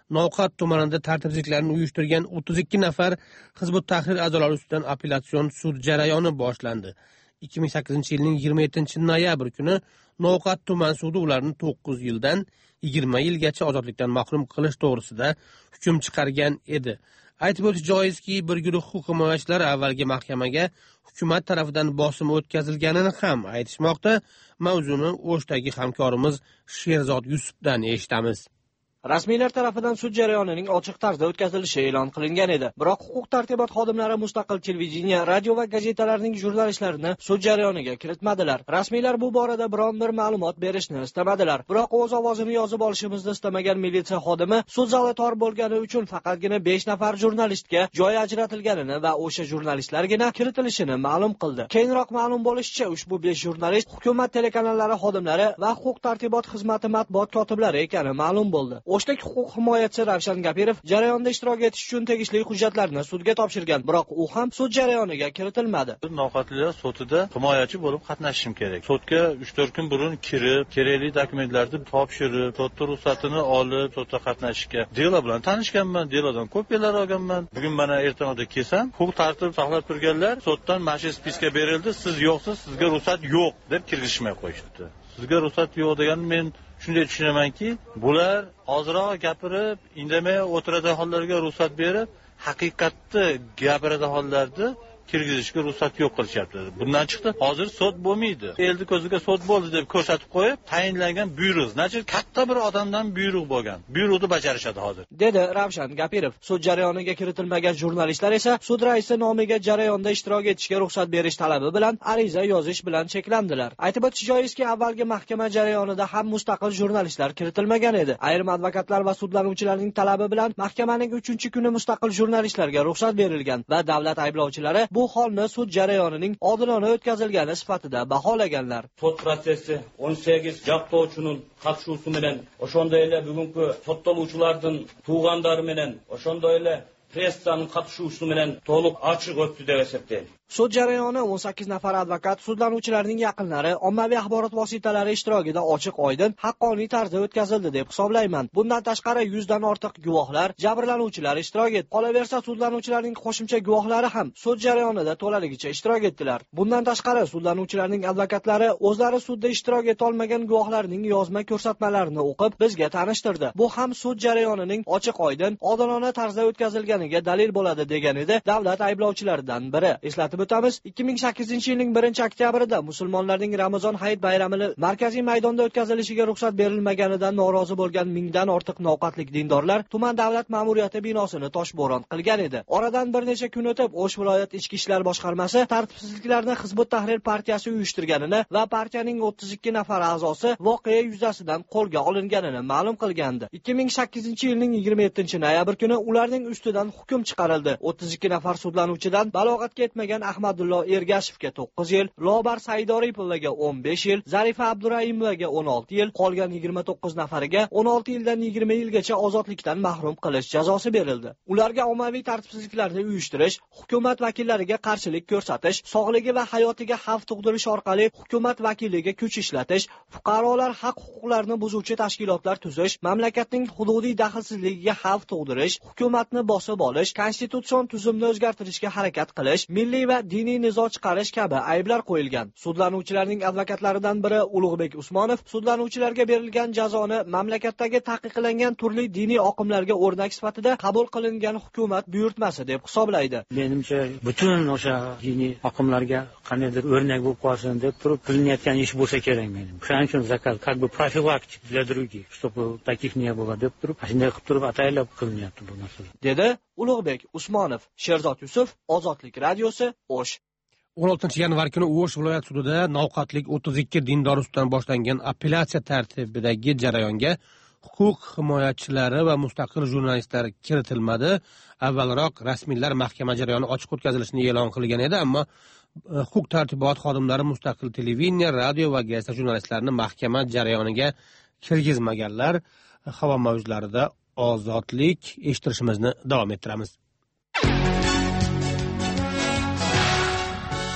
Novqat tumanida tartibsizliklarni uyushtirgan 32 nafar Hizbut Tahrir a'zolari ustidan apellyatsion sud jarayoni boshlandi. 2008-yilning 27-noyabr kuni Novqat tuman sudi ularni 9 yildan 20 yilgacha ozodlikdan mahrum qilish to'g'risida hukm chiqargan edi. Aytib o'tish joizki, bir guruh huquq himoyachilari avvalgi mahkamaga hukumat tarafidan bosim o'tkazilganini ham aytishmoqda. Mavzuni O'shdagi hamkorimiz Sherzod Yusufdan eshitamiz. Rasmiylar tarafidan sud jarayonining ochiq tarzda o'tkazilishi e'lon qilingan edi. Biroq huquq-tartibot xodimlari mustaqil televideniya, radio va gazetalarning jurnalistlarini sud jarayoniga kiritmadilar. Rasmiylar bu borada biron bir ma'lumot berishni istamadilar. Biroq o'z ovozini yozib olishimizni istamagan militsiya xodimi sud zali tor bo'lgani uchun faqatgina 5 nafar jurnalistga joy ajratilganini va o'sha jurnalistlargina kiritilishini ma'lum qildi. Keyinroq ma'lum bo'lishicha, ushbu 5 jurnalist hukumat telekanallari xodimlari va huquq-tartibot xizmati matbuot kotiblari ekani ma'lum bo'ldi. O'shlik huquq himoyachisi Ravshan Gapirov jarayonda ishtirok etish uchun tegishli hujjatlarni sudga topshirgan, biroq u ham sud jarayoniga kiritilmadi. Novqatlilar sudida himoyachi bo'lib qatnashishim kerak. Sudga 3-4 kun burun kirib, kerakli dokumentlarni topshirib, sudda ruxsatini olib, sudda qatnashishga delo bilan tanishganman, delodan kopiyalar olganman. Bugun mana ertalabda kelsam, huquq tartib saqlab turganlar suddan mashin spiska berildi, siz yo'qsiz, sizga ruxsat yo'q deb kirgizishmay qo'yishdi. Sizga ruxsat yo'q degan men shunday tushunamanki, bular ozroq gapirib, indamay o'tiradigan hollarga ruxsat berib, haqiqatni gapiradigan hollarda kirgizishga ruxsat yo'q qilishyapti. Bundan chiqdi, hozir sud bo'lmaydi. Elni ko'ziga sud bo'ldi deb ko'rsatib qo'yib, tayinlangan buyruq, значит, katta bir odamdan buyruq bo'lgan. Buyruqni bajarishadi hozir, dedi Ravshan Gapirov. Sud jarayoniga kiritilmagan jurnalistlar esa sud raisi nomiga jarayonda ishtirok etishga ruxsat berish talabi bilan ariza yozish bilan cheklandilar. Aytib o'tish joizki, avvalgi mahkama jarayonida ham mustaqil jurnalistlar kiritilmagan edi. Ayrim advokatlar va sudlanuvchilarning talabi bilan mahkamaning 3-kuni mustaqil jurnalistlarga ruxsat berilgan va davlat ayblovchilari bu holni sud jarayonining odilona o'tkazilgani sifatida baholaganlar. Sud prosesi 18 jaqtovchining qatnashuvi bilan, o'shonda bugungi sotluvchilarning tuğanlari bilan, o'shonda pressaning qatnashuvi bilan to'liq ochiq o'tdi deb hisoblayman. Sud jarayoni 18 nafar advokat, sudlanuvchilarning yaqinlari, ommaviy axborot vositalari ishtirokida ochiq, oydin, haqqoniy tarzda o'tkazildi deb hisoblayman. Bundan tashqari 100 dan ortiq guvohlar, jabrlanuvchilar ishtirok etdi. Qolaversa, sudlanuvchilarning qo'shimcha guvohlari ham sud jarayonida to'laligicha ishtirok etdilar. Bundan tashqari, sudlanuvchilarning advokatlari o'zlari sudda ishtirok eta olmagan guvohlarning yozma ko'rsatmalarini o'qib, bizga tanishtirdi. Bu ham sud jarayonining ochiq, oydin, odilona tarzda o'tkazilganiga dalil bo'ladi, degan edi davlat ayblovchilaridan biri. Eslatib o'tamiz, 2008-yilning 1-oktyabrida musulmonlarning Ramazon hayit bayramini markaziy maydonda o'tkazilishiga ruxsat berilmaganidan norozi bo'lgan mingdan ortiq novqatlik dindorlar tuman davlat ma'muriyati binosini toshbo'ron qilgan edi. Oradan bir necha kun o'tib, O'sh viloyat ichki ishlar boshqarmasi tartibsizliklarni Hizbut Tahrir partiyasi uyushtirganini va partiyaning 32 nafar a'zosi voqea yuzasidan qo'lga olinganini ma'lum qilgandi. 2008-yilning 27-noyabr kuni ularning ustidan hukm chiqarildi. 32 nafar sudlanuvchidan balog'atga yetmagan Ahmadullo Ergashevga 9 yil, Lobar Saidoripovaga 15 yil, Zarifa Abduraimovaga 16 yil, qolgan 29 nafariga 16 yildan 20 yilgacha ozodlikdan mahrum qilish jazosi berildi. Ularga ommaviy tartibsizliklarni uyushtirish, hukumat vakillariga qarshilik ko'rsatish, sog'ligi va hayotiga xavf tug'dirish orqali hukumat vakiliga kuch ishlatish, fuqarolar haq-huquqlarini buzuvchi tashkilotlar tuzish, mamlakatning hududiy daxlsizligiga xavf tug'dirish, hukumatni bosib olish, konstitutsion tuzumni o'zgartirishga harakat qilish, milliy va diniy nizo chiqarish kabi ayblar qo'yilgan. Sudlanuvchilarning advokatlaridan biri Ulug'bek Usmonov sudlanuvchilarga berilgan jazoni mamlakatdagi taqiqlangan turli diniy oqimlarga o'rnak sifatida qabul qilingan hukumat buyurtmasi deb hisoblaydi. Menimcha, butun o'sha diniy oqimlarga qandaydir o'rnak bo'lib qolsin deb turib qilinayotgan ish bo'lsa kerak menim. Shuning uchun zakaz как бы профилактик для других, чтобы таких не было deb turib, shunday qilib turib ataylab qilinyapti bu narsa. Dedi Ulug'bek Usmonov. Sherzod Yusuf, Ozodlik radiosi, O'sh. 16-yanvar kuni O'sh viloyat sudida novqatlik 32 dindor ustidan boshlangan apellyatsiya tartibidagi jarayonga huquq himoyachilari va mustaqil jurnalistlar kiritilmadi. Avvalroq rasmiylar mahkama jarayoni ochiq o'tkazilishini e'lon qilgan edi, ammo huquq tartibot xodimlari mustaqil televideniya, radio va gazeta jurnalistlarini mahkama jarayoniga kirgizmaganlar. Havo mavjlarida Ozodlik eshittirishimizni davom ettiramiz.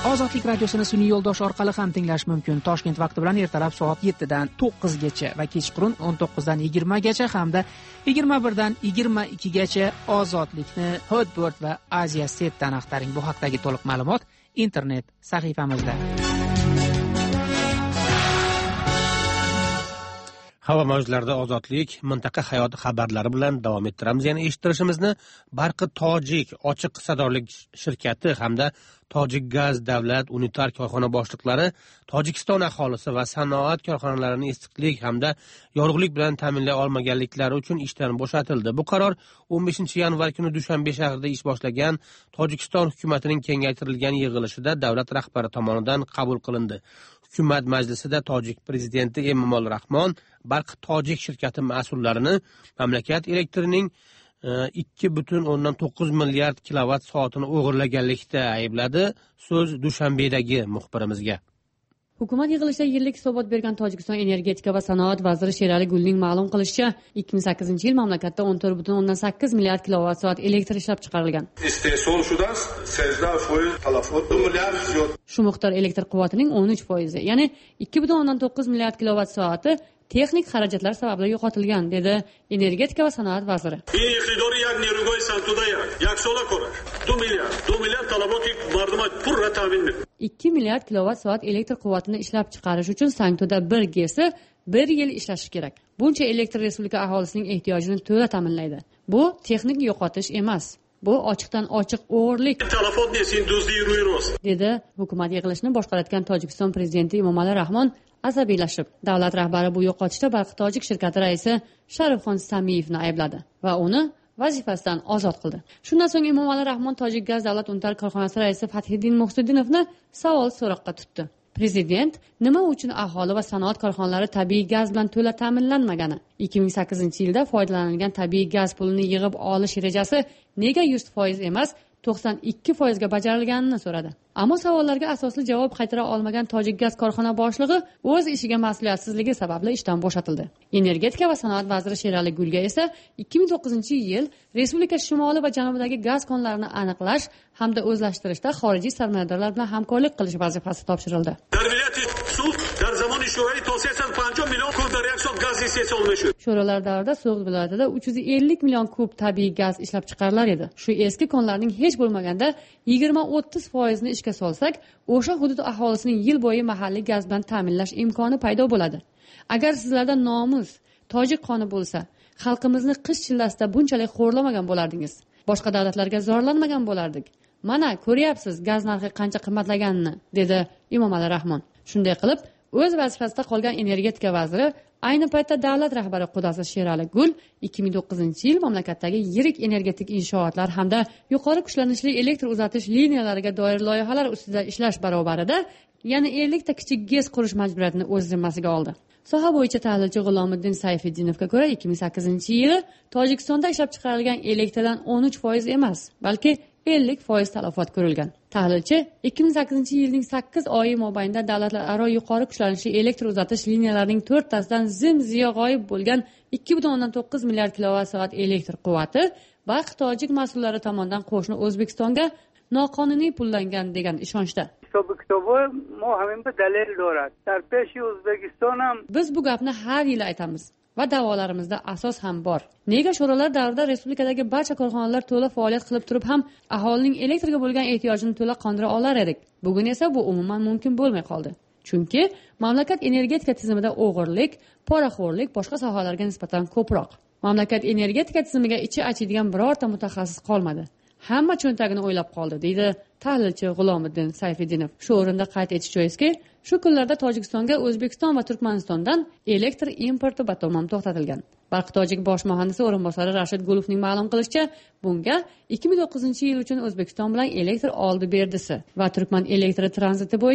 Ozodlik radiosini sun'iy yo'ldosh orqali ham tinglash mumkin. Toshkent vaqti bilan ertalab soat 7 dan 9 gacha va kechqurun 19 dan 20 gacha hamda 21 dan 22 gacha Ozodlikni Hotbird va Asia Setdan axtaring. Bu haqdagi to'liq ma'lumot internet sahifamizda. Havo mavjlarida ozodlik mintaqa hayoti xabarlari bilan davom ettiramiz. Yana eshittirishimizni Barqi Tojik ochiq sadorlik shirkati hamda Tojik gaz davlat unitar korxona boshliqlari Tojikiston aholisi va sanoat korxonalarini issiqlik hamda yorug'lik bilan ta'minlay olmaganliklari uchun ishdan bo'shatildi. Bu qaror 15 yanvar kuni Dushanbe shahrida ish boshlagan Tojikiston hukumatining kengaytirilgan yig'ilishida davlat rahbari tomonidan qabul qilindi. Hukumat majlisida Tojik prezidenti Emomali Rahmon Barq Tojik shirkati mas'ullarini mamlakat elektrining 2,9 milliard kilovat soatini o'g'irlaganlikda aybladi. So'z Dushanbedagi muxbirimizga. Hukumat yig'ilishida yillik hisobot bergan Tojikiston energetika va sanoat vaziri Sherali Gulning ma'lum qilishicha, 2008-yil mamlakatda 14,8 milliard kilovat soat elektr ishlab chiqarilgan. Shu miqdor elektr quvvatining 13%, ya'ni 2,9 milliard kilovat soati texnik xarajatlar sababli yo'qotilgan, dedi energetika va sanoat vaziri. 2 milliard kilovat soat elektr quvvatini ishlab chiqarish uchun Sangtuda 1 GESi 1 yil ishlashi kerak. Buncha elektr respublika aholisining ehtiyojini to'la ta'minlaydi. Bu texnik yo'qotish emas. Bu ochiqdan ochiq o'g'irlik, dedi hukumat yig'ilishini boshqarayotgan Tojikiston prezidenti Emomali Rahmon asabiylashib. Davlat rahbari bu yo'qotishda Barq Tojik shirkati raisi Sharifxon Samiyevni aybladi va uni vazifasidan ozod qildi. Shundan so'ng Emomali Rahmon Tojik gaz davlat unitar korxonasi raisi Fathiddin Muhsidinovni savol-so'roqqa tutdi. Prezident nima uchun aholi va sanoat korxonalari tabiiy gaz bilan to'la ta'minlanmagani, 2008-yilda foydalanilgan tabiiy gaz pulini yig'ib olish rejasi nega 100% emas 92% ga bajarilganini so'radi. Ammo savollarga asosli javob qaytara olmagan Tojik gaz korxona boshlig'i o'z ishiga mas'uliyatsizligi sababli ishdan bo'shatildi. Energetika va sanoat vaziri Sherali Gulga esa 2009-yil respublika shimoli va janubidagi gaz konlarini aniqlash hamda o'zlashtirishda xorijiy sarmoyadorlar bilan hamkorlik qilish vazifasi topshirildi. Sho'rolar davrida So'g'd viloyatida 350 million kub tabiiy gaz ishlab chiqarilar edi. Shu eski konlarning hech bo'lmaganda 20-30% ni ishga solsak, o'sha hudud aholisining yil bo'yi mahalliy gaz bilan ta'minlash imkoni paydo bo'ladi. Agar sizlarda nomus, tojik qoni bo'lsa, xalqimizni qish chillasida bunchalik xo'rlamagan bo'lardingiz. Boshqa davlatlarga zorlanmagan bo'lardik. Mana ko'ryapsiz gaz narxi qancha qimmatlaganini, dedi Emomali Rahmon. Shunday qilib, o'z vazifasida qolgan energetika vaziri ayni paytda davlat rahbari qudasi Sherali Gul 2009-yil mamlakatdagi yirik energetik inshootlar hamda yuqori kuchlanishli elektr uzatish liniyalariga doir loyihalar ustida ishlash barobarida yana 50 ta kichik GES qurish majburiyatini o'z zimmasiga oldi. Soha bo'yicha tahlilchi G'ulomiddin Sayfiddinovga ko'ra 2008-yili Tojikistonda ishlab chiqarilgan elektrdan 13% emas, balki 50% talafot ko'rilgan. Tahlilchi 2008-yilning 8 oyi mobaynida davlatlararo yuqori kuchlanishli elektr uzatish liniyalarining 4 tasidan zim-ziyo g'oyib bo'lgan 2,9 milliard kilovat soat elektr quvvati Barq Tojik mas'ullari tomonidan qo'shni O'zbekistonga noqonuniy pullangan degan ishonchda. Biz bu gapni har yil aytamiz va da'volarimizda asos ham bor. Nega sho'rolar davrida respublikadagi barcha korxonalar to'la faoliyat qilib turib ham aholining elektrga bo'lgan ehtiyojini to'la qondira olar edik. Bugun esa bu umuman mumkin bo'lmay qoldi. Chunki mamlakat energetika tizimida o'g'irlik, poraxo'rlik boshqa sohalarga nisbatan ko'proq. Mamlakat energetika tizimiga ichi achiydigan birorta mutaxassis qolmadi. Hamma cho'ntagini o'ylab qoldi, deydi tahlilchi G'ulomiddin Sayfiddinov. Shu o'rinda qayd etish joizki, shu kunlarda Tojikistonga O'zbekiston va Turkmanistondan elektr importi batamom to'xtatilgan. Barq Tojik bosh muhandisi o'rinbosari Rashid Gulovning ma'lum qilishicha, bunga 2009-yil uchun O'zbekiston bilan elektr oldi berdisi va Turkman elektri tranziti bo'yicha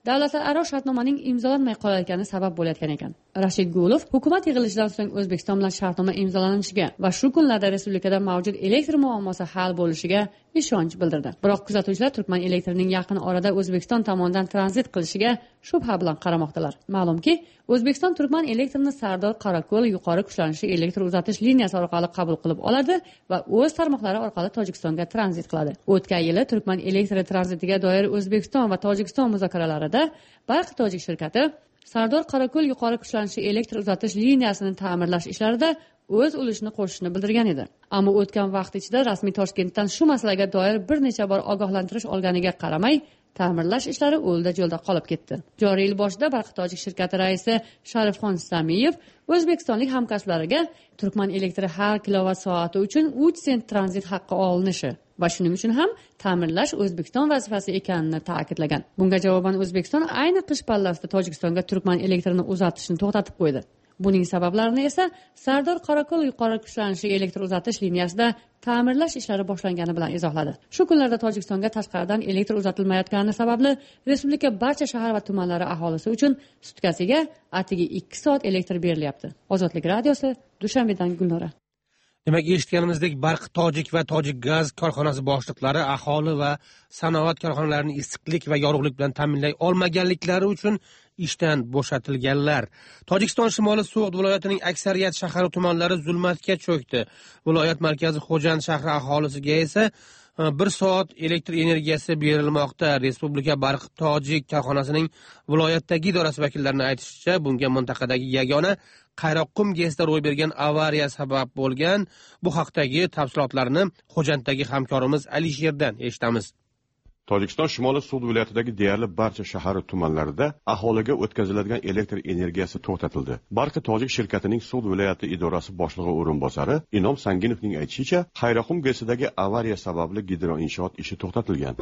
davlatlararo shartnomaning imzolanmay qolayotgani sabab bo'layotgan ekan. Rashid Gulov hukumat yig'ilishidan so'ng O'zbekiston bilan shartnoma imzolanishiga va shu kunlarda respublikada mavjud elektr muammosi hal bo'lishiga ishonch bildirdi. Biroq kuzatuvchilar Turkman elektrining yaqin orada O'zbekiston tomonidan tranzit qilishiga shubha bilan qaramoqdalar. Ma'lumki, O'zbekiston Turkman elektrini Sardor Qorako'l yuqori kuchlanishli elektr uzatish liniyasi orqali qabul qilib oladi va o'z tarmoqlari orqali Tojikistonga tranzit qiladi. O'tgan yili Turkman elektri tranzitiga doir O'zbekiston va Tojikiston muzokaralarida Barq Tojik shirkati Sardor Qorako'l yuqori kuchlanishli elektr uzatish liniyasini ta'mirlash ishlarida o'z ulushini qo'shishini bildirgan edi. Ammo o'tgan vaqt ichida rasmiy Toshkentdan shu masalaga doir bir necha bor ogohlantirish olganiga qaramay, ta'mirlash ishlari o'lda jo'lda qolib ketdi. Joriy yil boshida Barq Tojik shirkati raisi Sharifxon Samiyev o'zbekistonlik hamkasblariga Turkman elektri har kilovat soati uchun 3 sent tranzit haqqi olinishi va shuning uchun ham ta'mirlash O'zbekiston vazifasi ekanini ta'kidlagan. Bunga javoban O'zbekiston ayni qish pallasida Tojikistonga Turkman elektrini uzatishni to'xtatib qo'ydi. Buning sabablarini esa Sardor Qorako'l yuqori kuchlanishli elektr uzatish liniyasida ta'mirlash ishlari boshlangani bilan izohladi. Shu kunlarda Tojikistonga tashqaridan elektr uzatilmayotgani sababli respublika barcha shahar va tumanlari aholisi uchun sutkasiga atigi 2 soat elektr berilyapti. Ozodlik radiosi, Dushanbedan Gulnora. Demak, eshitganimizdek, Barq Tojik va Tojik gaz korxonasi boshliqlari aholi va sanoat korxonalarini issiqlik va yorug'lik bilan ta'minlay olmaganliklari uchun ishdan bo'shatilganlar. Tojikiston shimoli So'g'd viloyatining aksariyat shahar va tumanlari zulmatga cho'kdi. Viloyat markazi Xo'jand shahri aholisiga esa 1 soat elektr energiyasi berilmoqda. Respublika Barq Tojik korxonasining viloyatdagi idorasi vakillarining aytishicha, bunga mintaqadagi yagona Qayroqqum GESda ro'y bergan avariya sabab bo'lgan. Bu haqdagi tafsilotlarni Xo'janddagi hamkorimiz Alisherdan eshitamiz. Tojikiston shimoli So'g'd viloyatidagi deyarli barcha shahar va tumanlarida aholiga o'tkaziladigan elektr energiyasi to'xtatildi. Barq Tojik shirkatining So'g'd viloyati idorasi boshlig'i o'rinbosari Inom Sanginovning aytishicha, Qayroqqum GESdagi avariya sababli gidroinshoot ishi to'xtatilgan.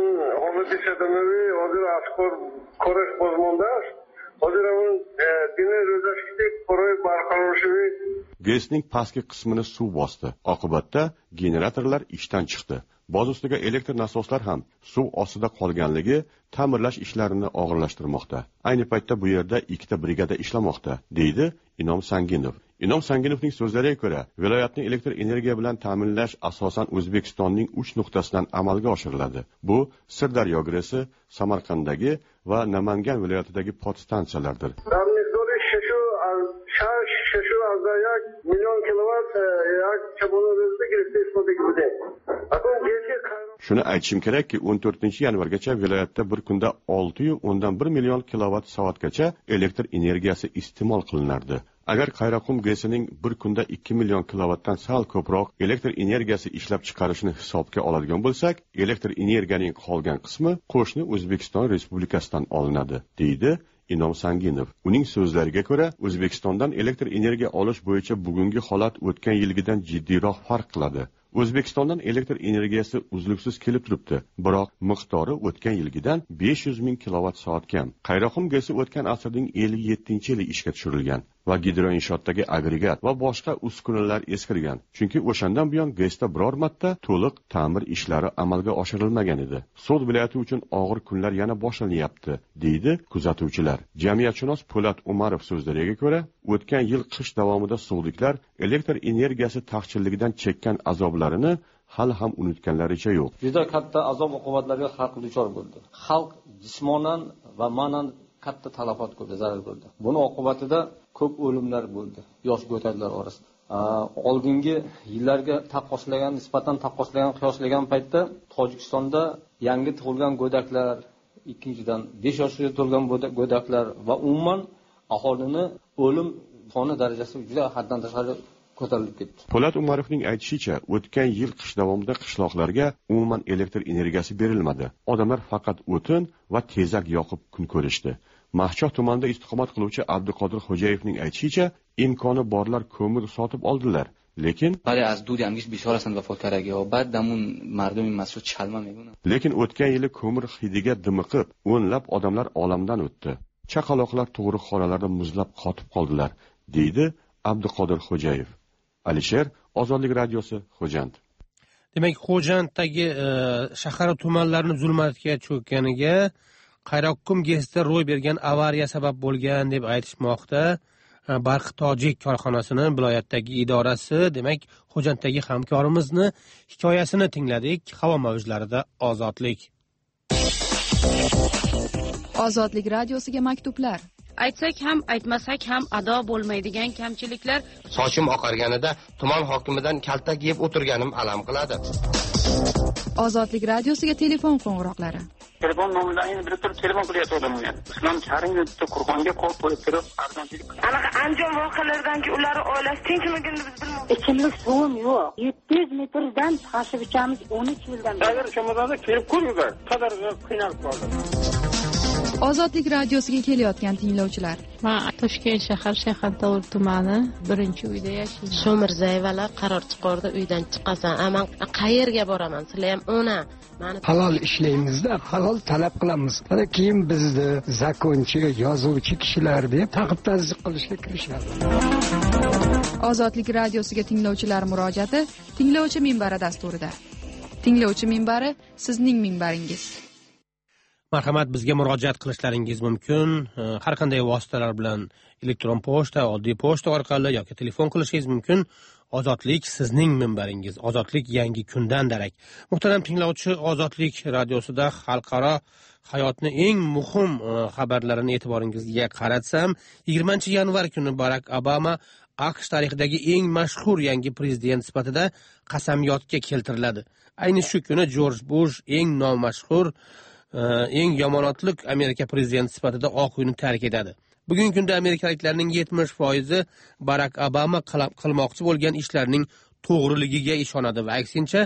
GESning pastki qismini suv bosdi. Oqibatda generatorlar ishdan chiqdi. Boz ustiga elektr nasoslar ham suv ostida qolganligi ta'mirlash ishlarini og'irlashtirmoqda. Ayni paytda bu yerda 2 brigada ishlamoqda, deydi Inom Sanginov. Inom Sanginovning so'zlariga ko'ra, viloyatni elektr energiya bilan ta'minlash asosan O'zbekistonning 3 nuqtasidan amalga oshiriladi. Bu Sirdaryo GRESi, Samarqanddagi va Namangan viloyatidagi podstansiyalardir. Shuni aytishim kerakki, 14-yanvargacha viloyatda bir kunda 6.1 million kilovat soatgacha elektr energiyasi iste'mol qilinardi. Agar Qayroqqum GESining bir kunda 2 million kilovatdan sal ko'proq elektr energiyasi ishlab chiqarishini hisobga oladigan bo'lsak, elektr energiyaning qolgan qismi qo'shni O'zbekiston Respublikasidan olinadi, deydi Inom Sanginov. Uning so'zlariga ko'ra, O'zbekistondan elektr energiya olish bo'yicha bugungi holat o'tgan yilgidan jiddiyroq farq qiladi. O'zbekistondan elektr energiyasi uzluksiz kelib turibdi, biroq miqdori o'tgan yilgidan 500 ming kilovat soat kam. Qayroqqum GESi o'tgan asrning 57-yili ishga tushirilgan va gidroinshootdagi agregat va boshqa uskunalar eskirgan. Chunki o'shandan buyon GESda biror marta to'liq ta'mir ishlari amalga oshirilmagan edi. So'g'd viloyati uchun og'ir kunlar yana boshlanyapti, deydi kuzatuvchilar. Jamiyatshunos Po'lat Umarov so'zlariga ko'ra, o'tgan yil qish davomida so'g'diklar elektr energiyasi taqchilligidan chekkan azoblarini hali ham unutganlaricha yo'q. Juda katta azob oqibatlarga xalq duchor bo'ldi. Xalq jismonan va ma'nan katta talafot ko'rdi, zarar ko'rdi. Buni oqibatida ko'p o'limlar bo'ldi yosh go'daklar orasida. Oldingi yillarga nisbatan qiyoslagan paytda Tojikistonda yangi tug'ilgan go'daklar, ikkinchidan 5 yoshga to'lgan go'daklar va umuman aholini o'lim soni darajasi juda haddan tashqari ko'tarilib ketdi. Po'lat Umarovning aytishicha, o'tgan yil qish davomida qishloqlarga umuman elektr energiyasi berilmadi. Odamlar faqat o'tin va tezak yoqib kun ko'rishdi. Mahchoh tumanida istiqomat qiluvchi Abduqodir Xo'jayevning aytishicha, imkoni borlar ko'mir sotib oldilar, lekin lekin o'tgan yili ko'mir hidiga dimiqib, o'nlab odamlar olamdan o'tdi. Chaqaloqlar tug'ruqxonalarda muzlab qotib qoldilar, deydi Abduqodir Xo'jayev. Alisher, Ozodlik radiosi, Xo'jand. Demak, Xo'janddagi shahar va tumanlarni zulmatga cho'kkaniga Qayroqqum GESda ro'y bergan avariya sabab bo'lgan deb aytishmoqda. Barq Tojik korxonasini viloyatdagi idorasi, demak, Xo'janddagi hamkorimizni hikoyasini tingladik. Havo mavjlarida ozodlik. Ozodlik radiosiga maktublar. Aytsak ham, aytmasak ham ado bo'lmaydigan kamchiliklar. Sochim oqarganida tuman hokimidan kaltak yeb o'tirganim alam qiladi. Ozodlik radiosiga telefon qo'ng'iroqlari. Telefon nomlarini bilib turib telefon qilyapman men. Islom Karimov Qur'onga qo'l qo'yib turib arzonchilik. Anaqa Andijon voqealaridanki ular oilasi tinchligini biz bilmaymiz. Ichimlik suvim yo'q. 700 metrdan tashib ichamiz 12 yildan beri. Agar Chamazonda kelib ko'ringlar, qadar qiynalib qoldim. Ozodlik radiosiga kelayotgan tinglovchilar. Men Toshkent shahar Shayxontohur tumani 1-uyda yashayman. Shomirzayevalar qaror chiqardi, uydan chiqasan. Aman qayerga boraman? Sizlar ham ona. Halol ishlaymizda, halol talab qilamiz. Keyin bizni zakonchi, yozuvchi kishilar deb taqib-tazdiq qilishga kirishadi. Ozodlik radiosiga tinglovchilar murojaati Tinglovchi minbari dasturida. Tinglovchi minbari sizning minbaringiz. Marhamat, bizga murojaat qilishlaringiz mumkin. Har qanday vositalar bilan elektron pochta, oddiy pochta orqali yoki telefon qilishingiz mumkin. Ozodlik sizning minbaringiz. Ozodlik yangi kundan darak. Muhtaram tinglovchi, Ozodlik radiosida xalqaro hayotning eng muhim xabarlarini e'tiboringizga qaratsam, 20-yanvar kuni Barack Obama AQSh tarixidagi eng mashhur yangi prezident sifatida qasamyodga keltiriladi. Ayni shu kuni Jorj Bush eng nomashhur, eng yomonotlik Amerika prezidenti sifatida Oq uyni tark etadi. Bugungi kunda amerikaliklarning 70% Barack Obama qilmoqchi bo'lgan ishlarning to'g'riligiga ishonadi va aksincha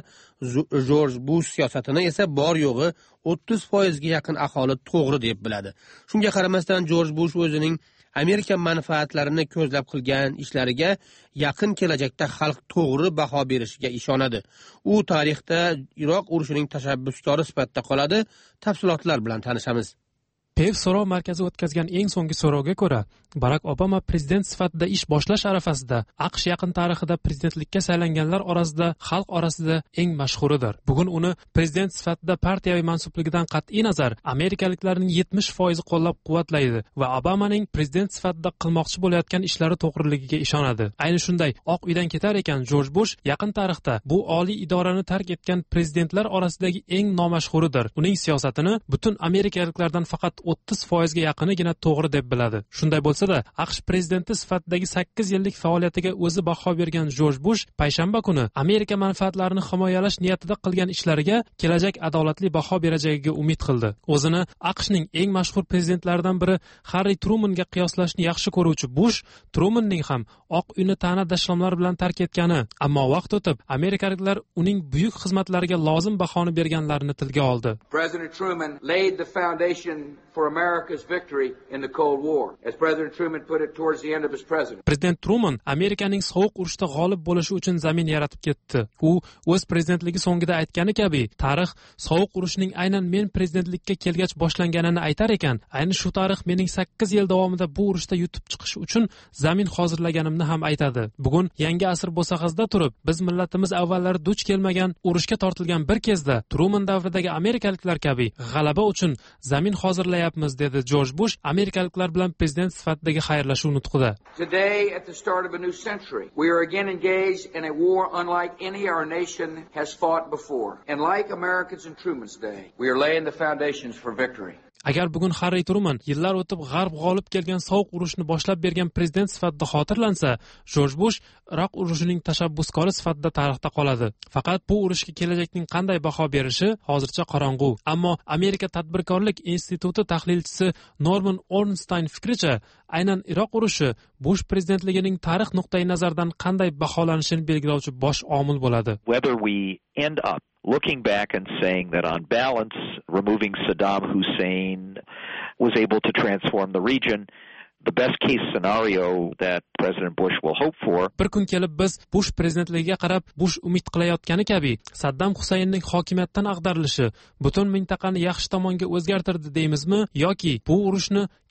Jorj Bush siyosatini esa bor yo'g'i 30% ga yaqin aholi to'g'ri deb biladi. Shunga qaramasdan Jorj Bush o'zining Amerika manfaatlarini ko'zlab qilgan ishlariga yaqin kelajakda xalq to'g'ri baho berishiga ishonadi. U tarixda Iroq urushining tashabbuskori sifatida qoladi. Tafsilotlar bilan tanishamiz. PEV so'rov markazi o'tkazgan eng so'nggi so'rovga ko'ra, Barack Obama prezident sifatida ish boshlash arafasida AQSh yaqin tarixida prezidentlikka saylanganlar orasida xalq orasida eng mashhuridir. Bugun uni prezident sifatida partiyaviy mansubligidan qat'iy nazar amerikaliklarning 70% qo'llab-quvvatlaydi va Obamaning prezident sifatida qilmoqchi bo'layotgan ishlari to'g'riligiga ishonadi. Ayni shunday Oq uydan ketar ekan Jorj Bush yaqin tarixda bu oliy idorani tark etgan prezidentlar orasidagi eng nomashhuridir. Uning siyosatini butun amerikaliklardan faqat 30% ga yaqinigina to'g'ri deb biladi. Shunday bo'lsa-da, AQSh prezidenti sifatidagi 8 yillik faoliyatiga o'zi baho bergan Jorj Bush payshanba kuni Amerika manfaatlarini himoyalash niyatida qilgan ishlariga kelajak adolatli baho berajagiga umid qildi. O'zini AQShning eng mashhur prezidentlaridan biri Harry Trumanga qiyoslashni yaxshi ko'ruvchi Bush, Trumanning ham Oq uyni ta'na dashlomlar bilan tark etgani, ammo vaqt o'tib Amerikaliklar uning buyuk xizmatlariga lozim bahoni berganlarini tilga oldi. President Truman laid the foundation for America's victory in the Cold War, as President Truman put it towards the end of his presidency. Prezident Truman Amerikaning sovuq urushda g'olib bo'lishi uchun zamin yaratib ketdi. U o'z prezidentligi so'ngida aytgani kabi, tarix sovuq urushning aynan men prezidentlikka kelgach boshlanganini aytar ekan, ayni shu tarix mening 8 yil davomida bu urushda yutib chiqish uchun zamin hozirlaganimni ham aytadi. Bugun yangi asr bo'sag'azda turib, biz millatimiz avvallari duch kelmagan urushga tortilgan bir kezda Truman davridagi amerikaliklar kabi g'alaba uchun zamin hozirlayapmiz, dedi Jorj Bush amerikaliklar bilan prezident sifatidagi xayrlashuv nutqida. Today, at the start of a new century, we are again engaged in a war unlike any our nation has fought before. And like Americans in Truman's day, we are laying the foundations for victory. Agar bugun Harry Truman yillar o'tib g'arb g'olib kelgan sovuq urushni boshlab bergan prezident sifatida xotirlansa, Jorj Bush Iroq urushining tashabbuskori sifatida tarixda qoladi. Faqat bu urushga kelajakning qanday baho berishi hozircha qorong'u. Ammo Amerika tadbirkorlik instituti tahlilchisi Norman Ornstein fikricha, aynan Iroq urushi Bush prezidentligining tarix nuqtai nazaridan qanday baholanishini belgilovchi bosh omil bo'ladi. Whether we end up looking back and saying that on balance, removing Saddam Hussein was able to transform the region, the best case scenario that President Bush will hope for. Bir kun kelib biz Bush prezidentligiga qarab Bush umid qilayotgani kabi Saddam Husaynning hokimiyatdan ag'darilishi butun mintaqani yaxshi tomonga o'zgartirdi deymizmi yoki bu urushni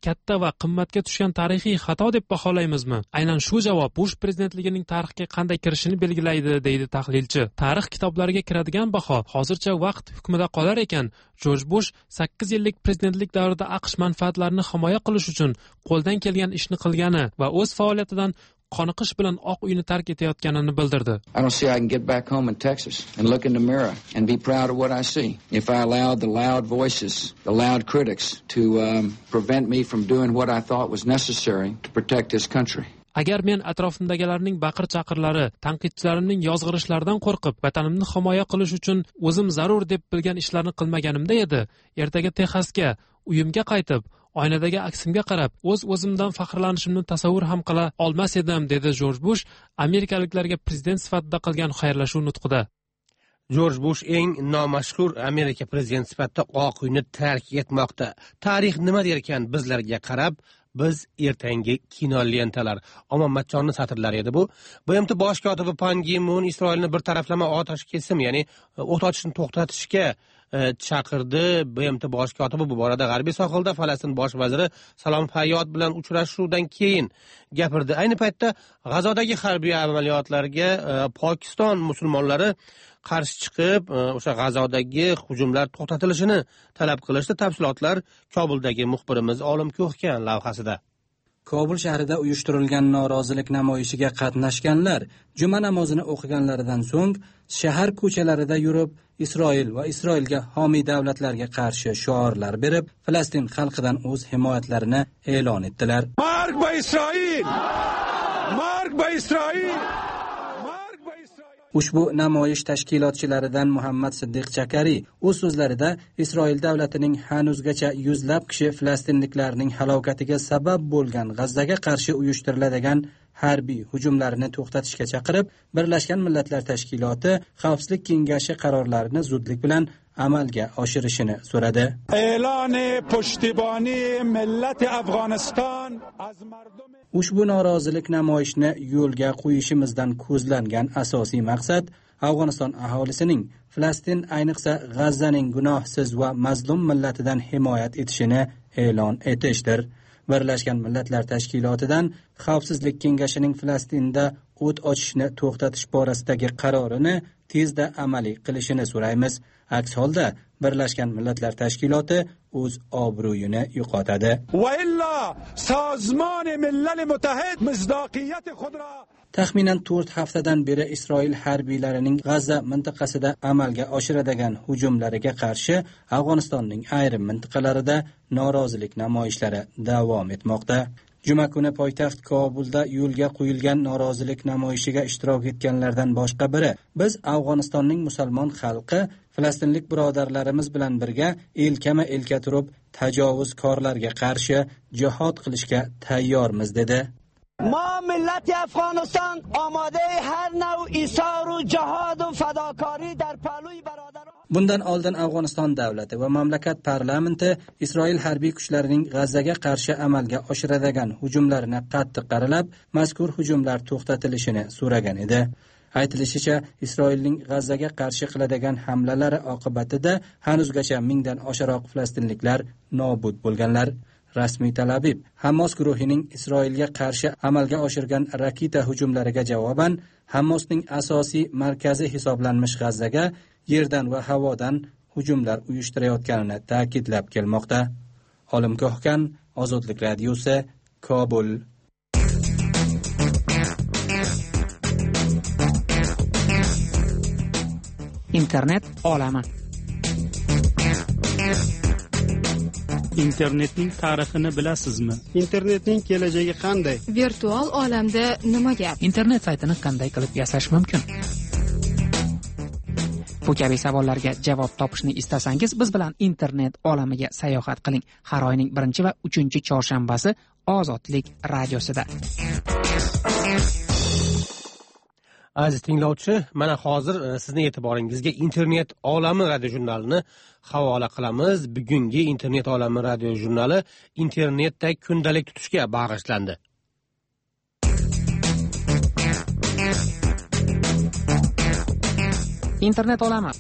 katta va qimmatga tushgan tarixiy xato deb baholaymizmi? Aynan shu javob Bush prezidentligining tarixga qanday kirishini belgilaydi, deydi tahlilchi. Tarix kitoblariga kiradigan baho hozircha vaqt hukmida qolar ekan. Jorj Bush 8 yillik prezidentlik davrida AQSh manfaatlarini himoya qilish uchun qo'ldan kelgan ishni qilgani va o'z faoliyatidan qoniqish bilan Oq uyni tark etayotganini bildirdi. I don't see I can get back home in Texas and look in the mirror and be proud of what I see. If I allowed the loud voices, the loud critics to prevent me from doing what I thought was necessary to protect this country. Agar men atrofimdagilarning baqir-chaqirlari, tanqidchilarimning yozg'irishlaridan qo'rqib, vatanimni himoya qilish uchun o'zim zarur deb bilgan ishlarni qilmaganimda edi, ertaga Texasga, uyimga qaytib, oynadagi aksimga qarab, o'zimdan faxrlanishimni tasavvur ham qila olmas edim, dedi Jorj Bush amerikaliklarga prezident sifatida qilgan xayrlashuv nutqida. Jorj Bush eng nomashhur Amerika prezidenti sifatida Oq uyni tark etmoqda. Tarix nima derkan bizlarga qarab, biz ertangi kinolentalar. Omonmatjonning satrlari edi bu. BMT bosh kotibi Pan Gi Mun Isroilni bir taraflama otash kesim, ya'ni o't ochishni to'xtatishga chaqirdi. BMT bosh kotibi bu borada G'arbiy sohilda Falastin bosh vaziri Salom Fayyod bilan uchrashuvdan keyin gapirdi. Ayni paytda G'azodagi harbiy amaliyotlarga Pokiston musulmonlari qarshi chiqib, o'sha G'azodagi hujumlar to'xtatilishini talab qilishdi. Tafsilotlar Kobuldagi muxbirimiz Olim Ko'hkan lavhasida. Kobul shahrida uyushtirilgan norozilik namoyishiga qatnashganlar juma namozini o'qiganlaridan so'ng shahar ko'chalarida yurib, Isroil va Isroilga homiy davlatlarga qarshi shiorlar berib, Falastin xalqidan o'z himoyatlarini e'lon etdilar. Mark va Isroil! Mark va Isroil! Ushbu namoyish tashkilotchilaridan Muhammad Siddiq Chakari o'z so'zlarida Isroil davlatining hanuzgacha yuzlab kishi falastinliklarning halokatiga sabab bo'lgan G'azzaga qarshi uyushtiriladigan harbiy hujumlarni to'xtatishga chaqirib, Birlashgan Millatlar Tashkiloti Xavfsizlik kengashi qarorlarini zudlik bilan amalga oshirishini so'radi. E'loni pushtiboni millat Afg'oniston az mardum Ushbu norozilik namoyishni yo'lga qo'yishimizdan ko'zlangan asosiy maqsad Afg'oniston aholisining Falastin, ayniqsa G'azzaning gunohsiz va mazlum millatidan himoyat etishini e'lon etishdir. Birlashgan Millatlar Tashkilotidan Xavfsizlik kengashining Falastinda o't ochishni to'xtatish borasidagi qarorini tezda amaliy qilishini so'raymiz. Aks holda Birlashgan Millatlar Tashkiloti o'z obro'yini yo'qotadi. Va illa Sazmon Milal Muttahid misdoqiyat xudra Taxminan 4 haftadan beri Isroil harbiylarining G'azza mintaqasida amalga oshiradigan hujumlariga qarshi Afg'onistonning ayrim mintaqalarida norozilik namoyishlari davom etmoqda. Juma kuni poytaxt Kobulda yo'lga qo'yilgan norozilik namoyishiga ishtirok etganlardan boshqa biri, biz Afg'onistonning musulmon xalqi falastinlik birodarlarimiz bilan birga elkama-elka turib tajovuzkorlarga qarshi jihad qilishga tayyormiz dedi. ما ملت افغانستان آماده هر نوع ایثار و جهاد و فداکاری در پهلوی برادران. Bundan oldin Afg'oniston davlati va mamlakat parlamenti Isroil harbiy kuchlarining G'azzaga qarshi amalga oshiradigan hujumlarini qattiq qaralab, mazkur hujumlar to'xtatilishini so'ragan edi. Aytilishicha, Isroilning G'azzaga qarshi qiladigan hamlalari oqibatida hanuzgacha 1000 dan oshiroq falastinliklar nobud bo'lganlar. Rasmiy Tel Aviv Hamas guruhining Isroilga qarshi amalga oshirgan raketa hujumlariga javoban Hamasning asosiy markazi hisoblanmish G'azzaga yerdan va havodan hujumlar uyushtirayotganini ta'kidlab kelmoqda. Olim Ko'hkan, Ozodlik radiosi, Kobul. Internet olami. Internetning tarixini bilasizmi? Internetning kelajagi qanday? Virtual olamda nima gap? Internet saytini qanday qilib yasash mumkin? Bu kabi savollarga javob topishni istasangiz, biz bilan internet olamiga sayohat qiling. Har oyning 1 va 3 chorshanbasi Ozodlik radiosida. Aziz tinglovchi, mana hozir sizning e'tiboringizga Internet olami radio jurnalini havola qilamiz. Bugungi Internet olami radio jurnali internetda kundalik tutishga bag'ishlandi. Internet olami.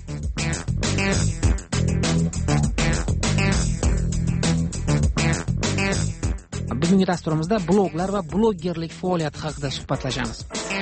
Bugungi dasturimizda bloglar va bloggerlik faoliyati haqida suhbatlashamiz.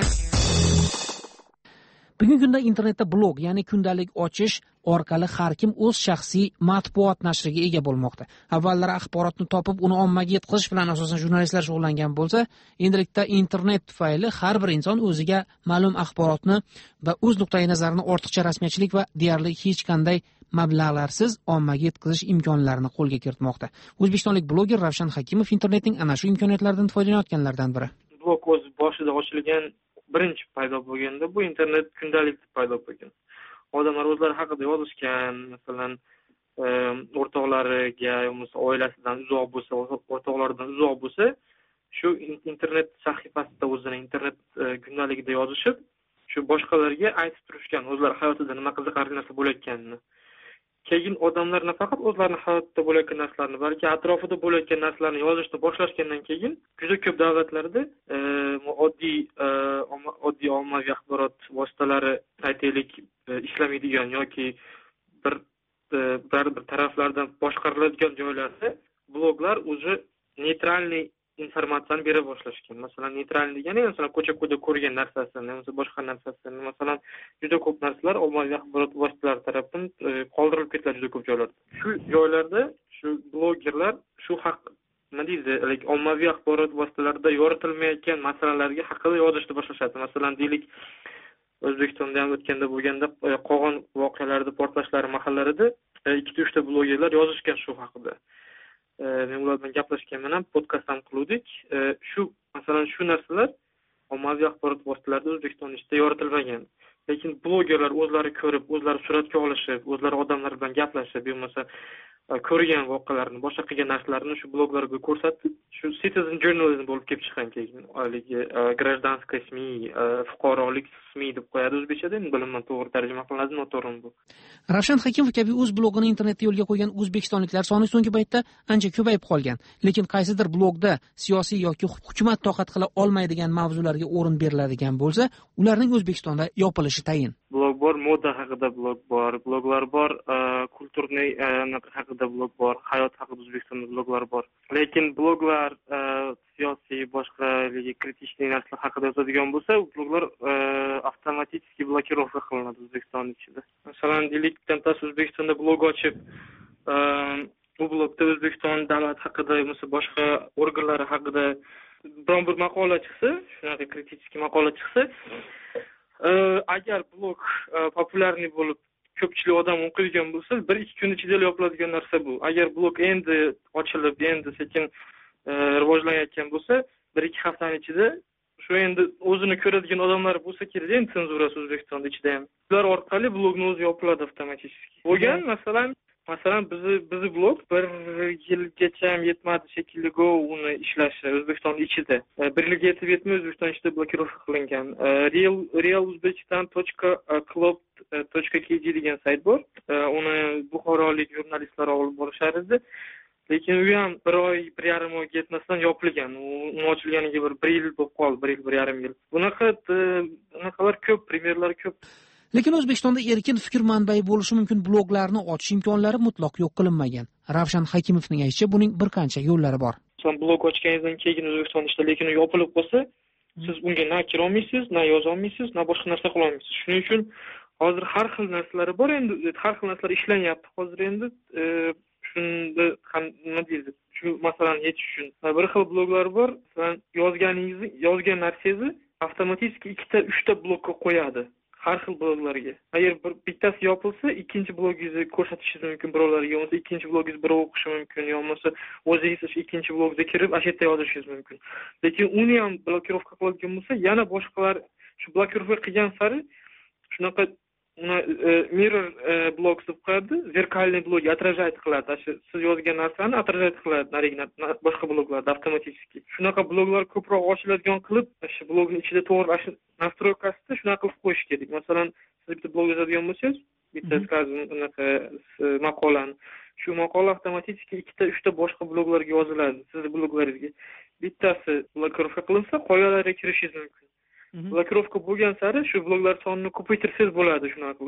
Bugungi kunda internetda blog, ya'ni kundalik ochish orqali har kim o'z shaxsiy matbuot nashriga ega bo'lmoqda. Avvallari axborotni topib, uni ommaga yetkazish bilan asosan jurnalistlar shug'ullangan bo'lsa, endilikda internet tufayli har bir inson o'ziga ma'lum axborotni va o'z nuqtai nazarini ortiqcha rasmiyatchilik va deyarli hech qanday mablag'larsiz ommaga yetkazish imkonlarini qo'lga kiritmoqda. O'zbekistonlik bloger Ravshan Hakimov internetning ana shu imkoniyatlaridan foydalanayotganlardan biri. Blog o'z boshida ochilgan birinchi paydo bo'lganda bu internet kundalik paydo bo'lgan. Odamlar o'zlari haqida yozishgan, masalan, o'rtoqlariga yoki oilasidan uzoq bo'lsa, o'rtoqlaridan uzoq bo'lsa, shu internet sahifasida o'zini internet kundaligida yozishib, shu boshqalarga aytib turishgan, o'zlari hayotida nima qiziqarli narsa bo'layotganini. Keyin odamlar nafaqat o'zlarining hayotida bo'layotgan narsalarni, balki atrofida bo'layotgan narsalarni yozishni boshlashgandan keyin juda ko'p davlatlarda oddiy ommaviy axborot vositalari aytaylik ishlamaydigan yoki bir taraflardan boshqariladigan joylarda bloglar o'zi neytralniy informatsiyani bera boshlashgan. Masalan, neytralniy degani masalan ko'cha-ko'yda ko'rgan narsasini, boshqa narsasini, masalan, juda ko'p narsalar ommaviy axborot vositalari tomonidan qoldirilib ketiladi juda ko'p joylarda. Shu joylarda shu blogerlar shu ommaviy axborot vositalarida yoritilmayotgan masalalarga haqida yozishni boshlashadi. Masalan, deylik, O'zbekistonda ham o'tganda bo'lganda Qo'g'on voqealarida portlashlar mahallarida 2-3 blogerlar yozishgan shu haqida. Men ular bilan gaplashganman ham, podkast ham qildik. Masalan, shu narsalar ommaviy axborot vositalarida O'zbekiston ichida yoritilmagan. Lekin blogerlar o'zlari ko'rib, o'zlari suratga olishib, o'zlari odamlar bilan gaplashib, bo'lmasa ko'rgan voqealarni, boshqa qilgan narsalarini shu bloglarga ko'rsatib, shu citizen journalism bo'lib kelib chiqqan keyin. Haligi гражданская СМИ, fuqarolik СМИ deb qo'yadi o'zbekchada, bilmayman to'g'ri tarjima qilinadi, noto'g'rimi bu. Ravshan Hakimov kabi o'z blogini internetda yo'lga qo'ygan o'zbekistonliklar soni so'nggi paytda ancha ko'payib qolgan. Lekin qaysidir blogda siyosiy yoki hukumat toqat qila olmaydigan mavzularga o'rin beriladigan bo'lsa, ularning O'zbekistonda yopilishi tayin. Blog bor, moda haqida blog bor, bloglar bor, kulturniy haqida blog bor, hayot haqida O'zbekistonda bloglar bor. Lekin bloglar siyosiy boshqa kritik narsalar haqida yozadigan bo'lsa, bloglar avtomatik blokirovka qilinadi O'zbekiston ichida. Masalan, deylik, bittasi O'zbekistonda blog ochib, bu blogda O'zbekiston davlat haqida, yoki boshqa organlari haqida biron bir maqola chiqsa, shunaqa kritik maqola chiqsa, agar blog populyarniy bo'lib, ko'pchilik odam o'qiydigan bo'lsa, 1-2 kun ichida yopiladigan narsa bu. Agar blog endi ochilib, endi sekin rivojlanayotgan bo'lsa, 1-2 haftaning ichida shu endi o'zini ko'radigan odamlar bo'lsa kerak, endi senzurasi O'zbekistonda ichida ham. Ular orqali blogni o'zi yopiladi avtomatik. Bo'lgan, masalan, bizi blog 1 yilgacha yetmadi shekilli uni ishlashi O'zbekiston ichida. 1 yilga yetib yetmay O'zbekiston ichida blokirovka qilingan. realuzbekistan.club.kg degan sayt bor. Uni buxorolik jurnalistlar olib borishar edi. Lekin u ham 1-1,5 oyga yetmasdan yopilgan. Uni ochilganiga 1 yil bo'lib qoldi, 1,5 yil. Bunaqalar ko'p, primerlar ko'p. Lekin O'zbekistonda erkin fikr manbai bo'lishi mumkin bloglarni ochish imkonlari mutlaq yo'q qilinmagan. Ravshan Hakimovning aytishicha, buning bir qancha yo'llari bor. Siz blog ochganingizdan keyin O'zbekistonda lekin yopilib qolsa, siz unga na kira olmaysiz, na yoza olmaysiz, na boshqa narsa qila olmaysiz. Shuning uchun hozir har xil narsalar bor, endi har xil narsalar ishlanyapti. Hozir endi shunda nima deydi? Shu masalan yechish uchun bir xil bloglar bor. Masalan, yozgan narsangizni avtomatik 2-3 blokka qo'yadi. Har xil bloglarga. Agar bittasi yopilsa, ikkinchi blogingizni ko'rsatishingiz mumkin birovlarga, yoki ikkinchi blogingizni birov o'qishi mumkin, yoki o'zingiz ikkinchi blogga kirib, ashetta yozishingiz mumkin. Lekin uni ham blokirovka qiladigan bo'lsa, yana boshqalar shu blokirovka qilgan sari shunaqa mirror blog deb qo'yadi, zerkalniy blog отражать qiladi. Siz yozgan narsani отражать qiladi boshqa bloglarda avtomatik. Shunaqa bloglar ko'proq ochiladigan qilib, shu blogning ichida to'g'ri nastroykasida shunaqa qilib qo'yish kerak. Masalan, siz bitta blog yozadigan bo'lsangiz, bitta maqolani, shu maqola avtomatik 2-3 boshqa bloglarga yoziladi. Sizning bloglaringizga bittasi blokirovka qilinsa, qolganlariga kirishingiz mumkin. Blokirovka bo'lgan sari shu bloglar sonini ko'paytirsangiz bo'ladi shunaqa qilib.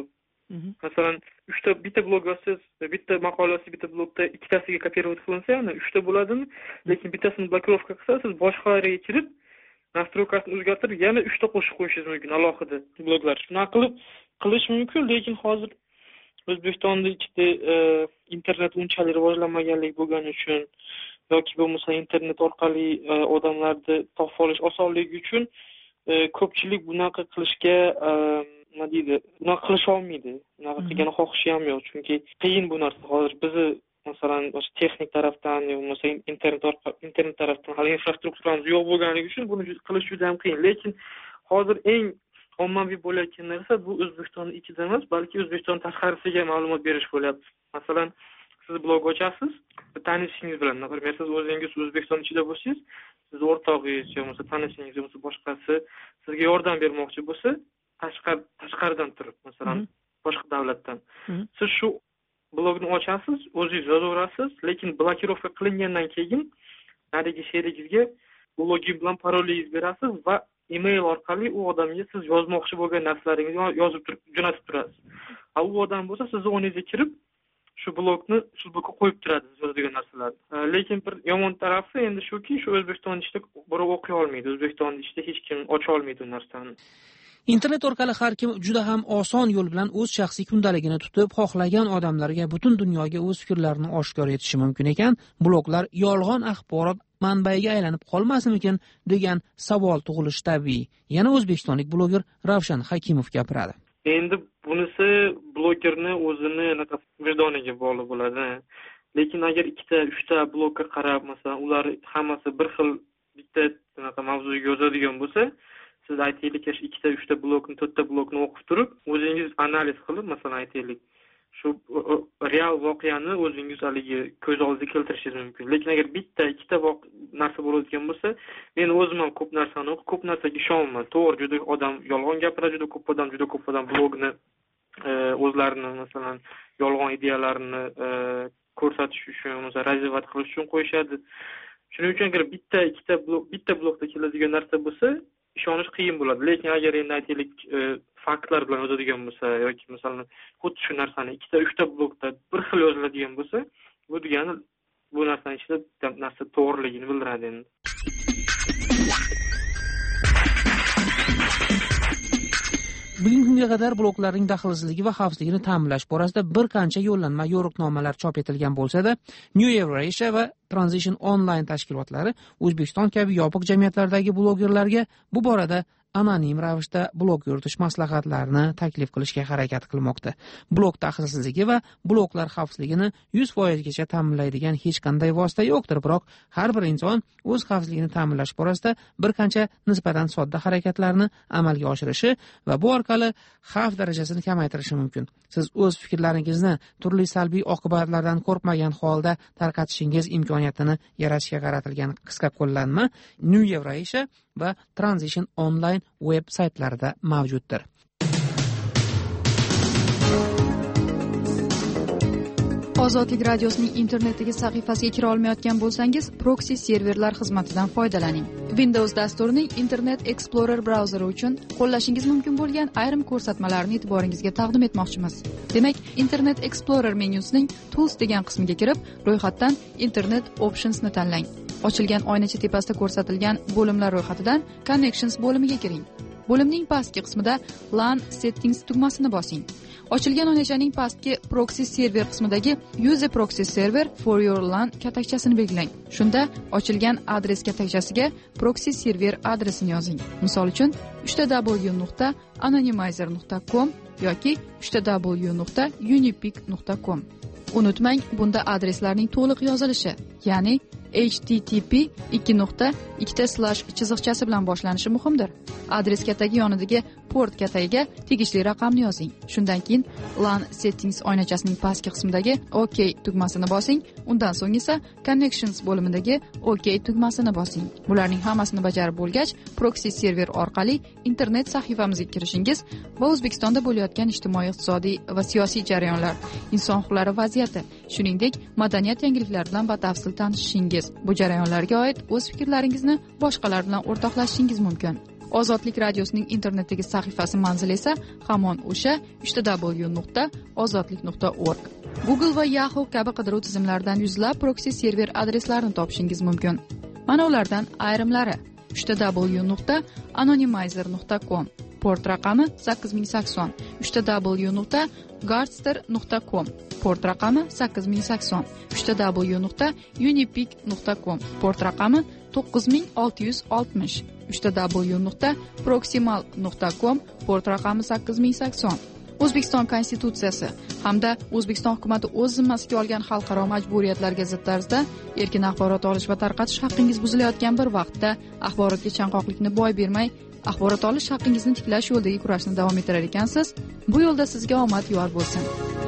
Masalan, bitta blog yozsangiz, bitta maqolasi bitta blogda ikkitasiga kopировать qilinsa, yana 3 ta bo'ladimi? Lekin bittasini blokirovka qilsa, siz boshqa qayerga kirib, nastroykasini o'zgartirib, yana 3 ta qo'shib qo'yishingiz mumkin alohida bloglar. Shunaqa qilish mumkin, lekin hozir O'zbekistonda ichida internet unchalik rivojlanmaganligi bo'lgani uchun yoki bo'lmasa internet orqali odamlarni topib olish osonligi uchun ko'pchilik bunaqa qilishga nima deydi, bunaqa qilisha olmaydi. Bunaqa qilgani xohishi ham yo'q, chunki qiyin bu narsa. Hozir bizni masalan o'sha texnik tarafdan yoki internet tarafdan hali infrastrukturamiz yo'q bo'lganligi uchun buni qilish juda ham qiyin. Lekin hozir eng ommaviy bo'layotgan narsa bu O'zbekistonning ichida emas, balki O'zbekiston tashqarisiga ma'lumot berish bo'lyapti. Masalan, siz blog ochasiz, tanishingiz bilan, например, siz o'zingiz O'zbekiston ichida bo'lsangiz, siz o'rtog'ingiz yoki tanishingiz yoki boshqasi sizga yordam bermoqchi bo'lsa, tashqaridan turib, masalan, boshqa davlatdan. Siz shu blogni ochasiz, o'zingiz yozaverasiz, lekin blokirovka qilingandan keyin narigi sherigingizga login bilan parolingizni berasiz va email orqali u odamga siz yozmoqchi bo'lgan narsalaringizni yozib jo'natib turasiz. U odam bo'lsa sizni o'rningizga kirib shu blogni qo'yib turadi yozadigan narsalarni. Lekin bir yomon tarafi endi shuki, shu O'zbekiston ichida birov o'qiy olmaydi. O'zbekiston ichida hech kim ocha olmaydi bu narsani. Internet orqali har kim juda ham oson yo'l bilan o'z shaxsiy kundaligini tutib, xohlagan odamlarga butun dunyoga o'z fikrlarini oshkor etishi mumkin ekan. Bloglar yolg'on axborot manbaiga aylanib qolmasmikin degan savol tug'ilishi tabiiy. Yana o'zbekistonlik bloger Ravshan Hakimov gapiradi. Endi bunisi blogerni o'zini vijdoniga bog'liq bo'ladi. Lekin agar 2-3 ta blogga qarab, masalan, ular hammasi bir xil bitta mavzuga yozadigan bo'lsa, siz aytaylik, 2-3 ta blogni, 4 ta blogni o'qib turib, o'zingiz analiz qilib, masalan, aytaylik, shu real voqeani o'zingiz haligi ko'z oldiga keltirishingiz mumkin. Lekin agar bitta, 2 ta narsa bo'ladigan bo'lsa, men o'zim ham ko'p narsani o'qib, ko'p narsaga ishonmayman. To'g'ri, juda odam yolg'on gapiradi, juda ko'p odam blogni o'zlarini, masalan, yolg'on ideyalarini ko'rsatish uchun, masalan, razovat qilish uchun qo'yishadi. Shuning uchun agar bitta blogda keladigan narsa bo'lsa, ishonish qiyin bo'ladi. Lekin agar endi aytaylik faktlar bilan yozadigan bo'lsa yoki masalan xuddi shu narsani 2-3 ta blogda bir xil yoziladigan bo'lsa, bu degani bu narsani ichida narsa to'g'riligini bildiradi endi. Bugungi kunga qadar bloglarning daxlsizligi va xavfsizligini ta'minlash borasida bir qancha yo'llanma yo'riqnomalar chop etilgan bo'lsa-da, New Eurasia va Transition Online tashkilotlari O'zbekiston kabi yopiq jamiyatlardagi blogerlarga bu borada anonim ravishda blog yuritish maslahatlarini taklif qilishga harakat qilmoqda. Blog daxlsizligi va bloglar xavfsizligini 100% gacha ta'minlaydigan hech qanday vosita yo'qdir, biroq har bir inson o'z xavfsizligini ta'minlash borasida bir qancha nisbatan sodda harakatlarni amalga oshirishi va bu orqali xavf darajasini kamaytirishi mumkin. Siz o'z fikrlaringizni turli salbiy oqibatlardan qo'rqmagan holda tarqatishingiz imkoniyatini yaratishga qaratilgan qisqa qo'llanma New Eurasia va Transition Online web saytlarida mavjuddir. Ozodlik radiosining internetdagi sahifasiga kira olmayotgan bo'lsangiz, proxy serverlar xizmatidan foydalaning. Windows dasturining Internet Explorer brauzeri uchun qo'llashingiz mumkin bo'lgan ayrim ko'rsatmalarni e'tiboringizga taqdim etmoqchimiz. Demak, Internet Explorer menyusining Tools degan qismiga kirib, ro'yxatdan Internet Options ni tanlang. Ochilgan oynacha tepasida ko'rsatilgan bo'limlar ro'yxatidan Connections bo'limiga kiring. Bo'limning pastki qismida LAN Settings tugmasini bosing. Ochilgan oynachaning pastki Proxy Server qismidagi Use a Proxy Server for your LAN katakchasini belgilang. Shunda ochilgan adres katakchasiga Proxy Server adresini yozing. Misol uchun www.anonymizer.com yoki www.unipic.com. Unutmang, bunda adreslarning to'liq yozilishi, ya'ni http://chiziqchasi bilan boshlanishi muhimdir. Adres katagi yonidagi port katagiga tegishli raqamni yozing. Shundan keyin LAN Settings oynachasining pastki qismidagi OK tugmasini bosing. Undan so'ng esa Connections bo'limidagi OK tugmasini bosing. Bularning hammasini bajarib bo'lgach, proxy server orqali internet sahifamizga kirishingiz va O'zbekistonda bo'layotgan ijtimoiy-iqtisodiy va siyosiy jarayonlar, inson huquqlari vaziyati, shuningdek madaniyat yangiliklari bilan batafsil tanishishingiz, bu jarayonlarga oid o'z fikrlaringizni boshqalar bilan o'rtoqlashishingiz mumkin. Ozodlik radiosining internetdagi sahifasi manzili esa hamon o'sha www.ozodlik.org. Google va Yahoo kabi qidiruv tizimlaridan yuzlab proksi server adreslarini topishingiz mumkin. Mana ulardan ayrimlari: www.anonymizer.com, port raqami 8080, www.gardster.com, port raqami 8080, www.unipic.com, port raqami 9660, www.proximal.com, port raqami 8080. O'zbekiston Konstitutsiyasi hamda O'zbekiston hukuomati o'z zimmasiga olgan xalqaro majburiyatlarga zid tarzda erkin axborot olish va tarqatish haqqingiz buzilayotgan bir vaqtda axborotga chanqoqlikni boy bermay, axborot olish haqqingizni tiklash yo'lidagi kurashni davom ettirar ekansiz. Bu yo'lda sizga omad yor bo'lsin.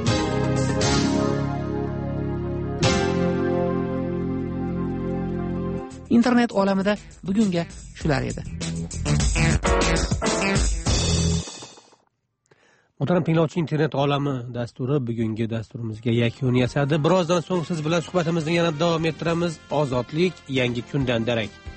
Internet olamida bugunga shular edi. Muhtaram tinglovchi, internet olami dasturi bugungi dasturimizga yakun yasadi. Birozdan so'ng siz bilan suhbatimizni yana davom ettiramiz. Ozodlik yangi kundan darak.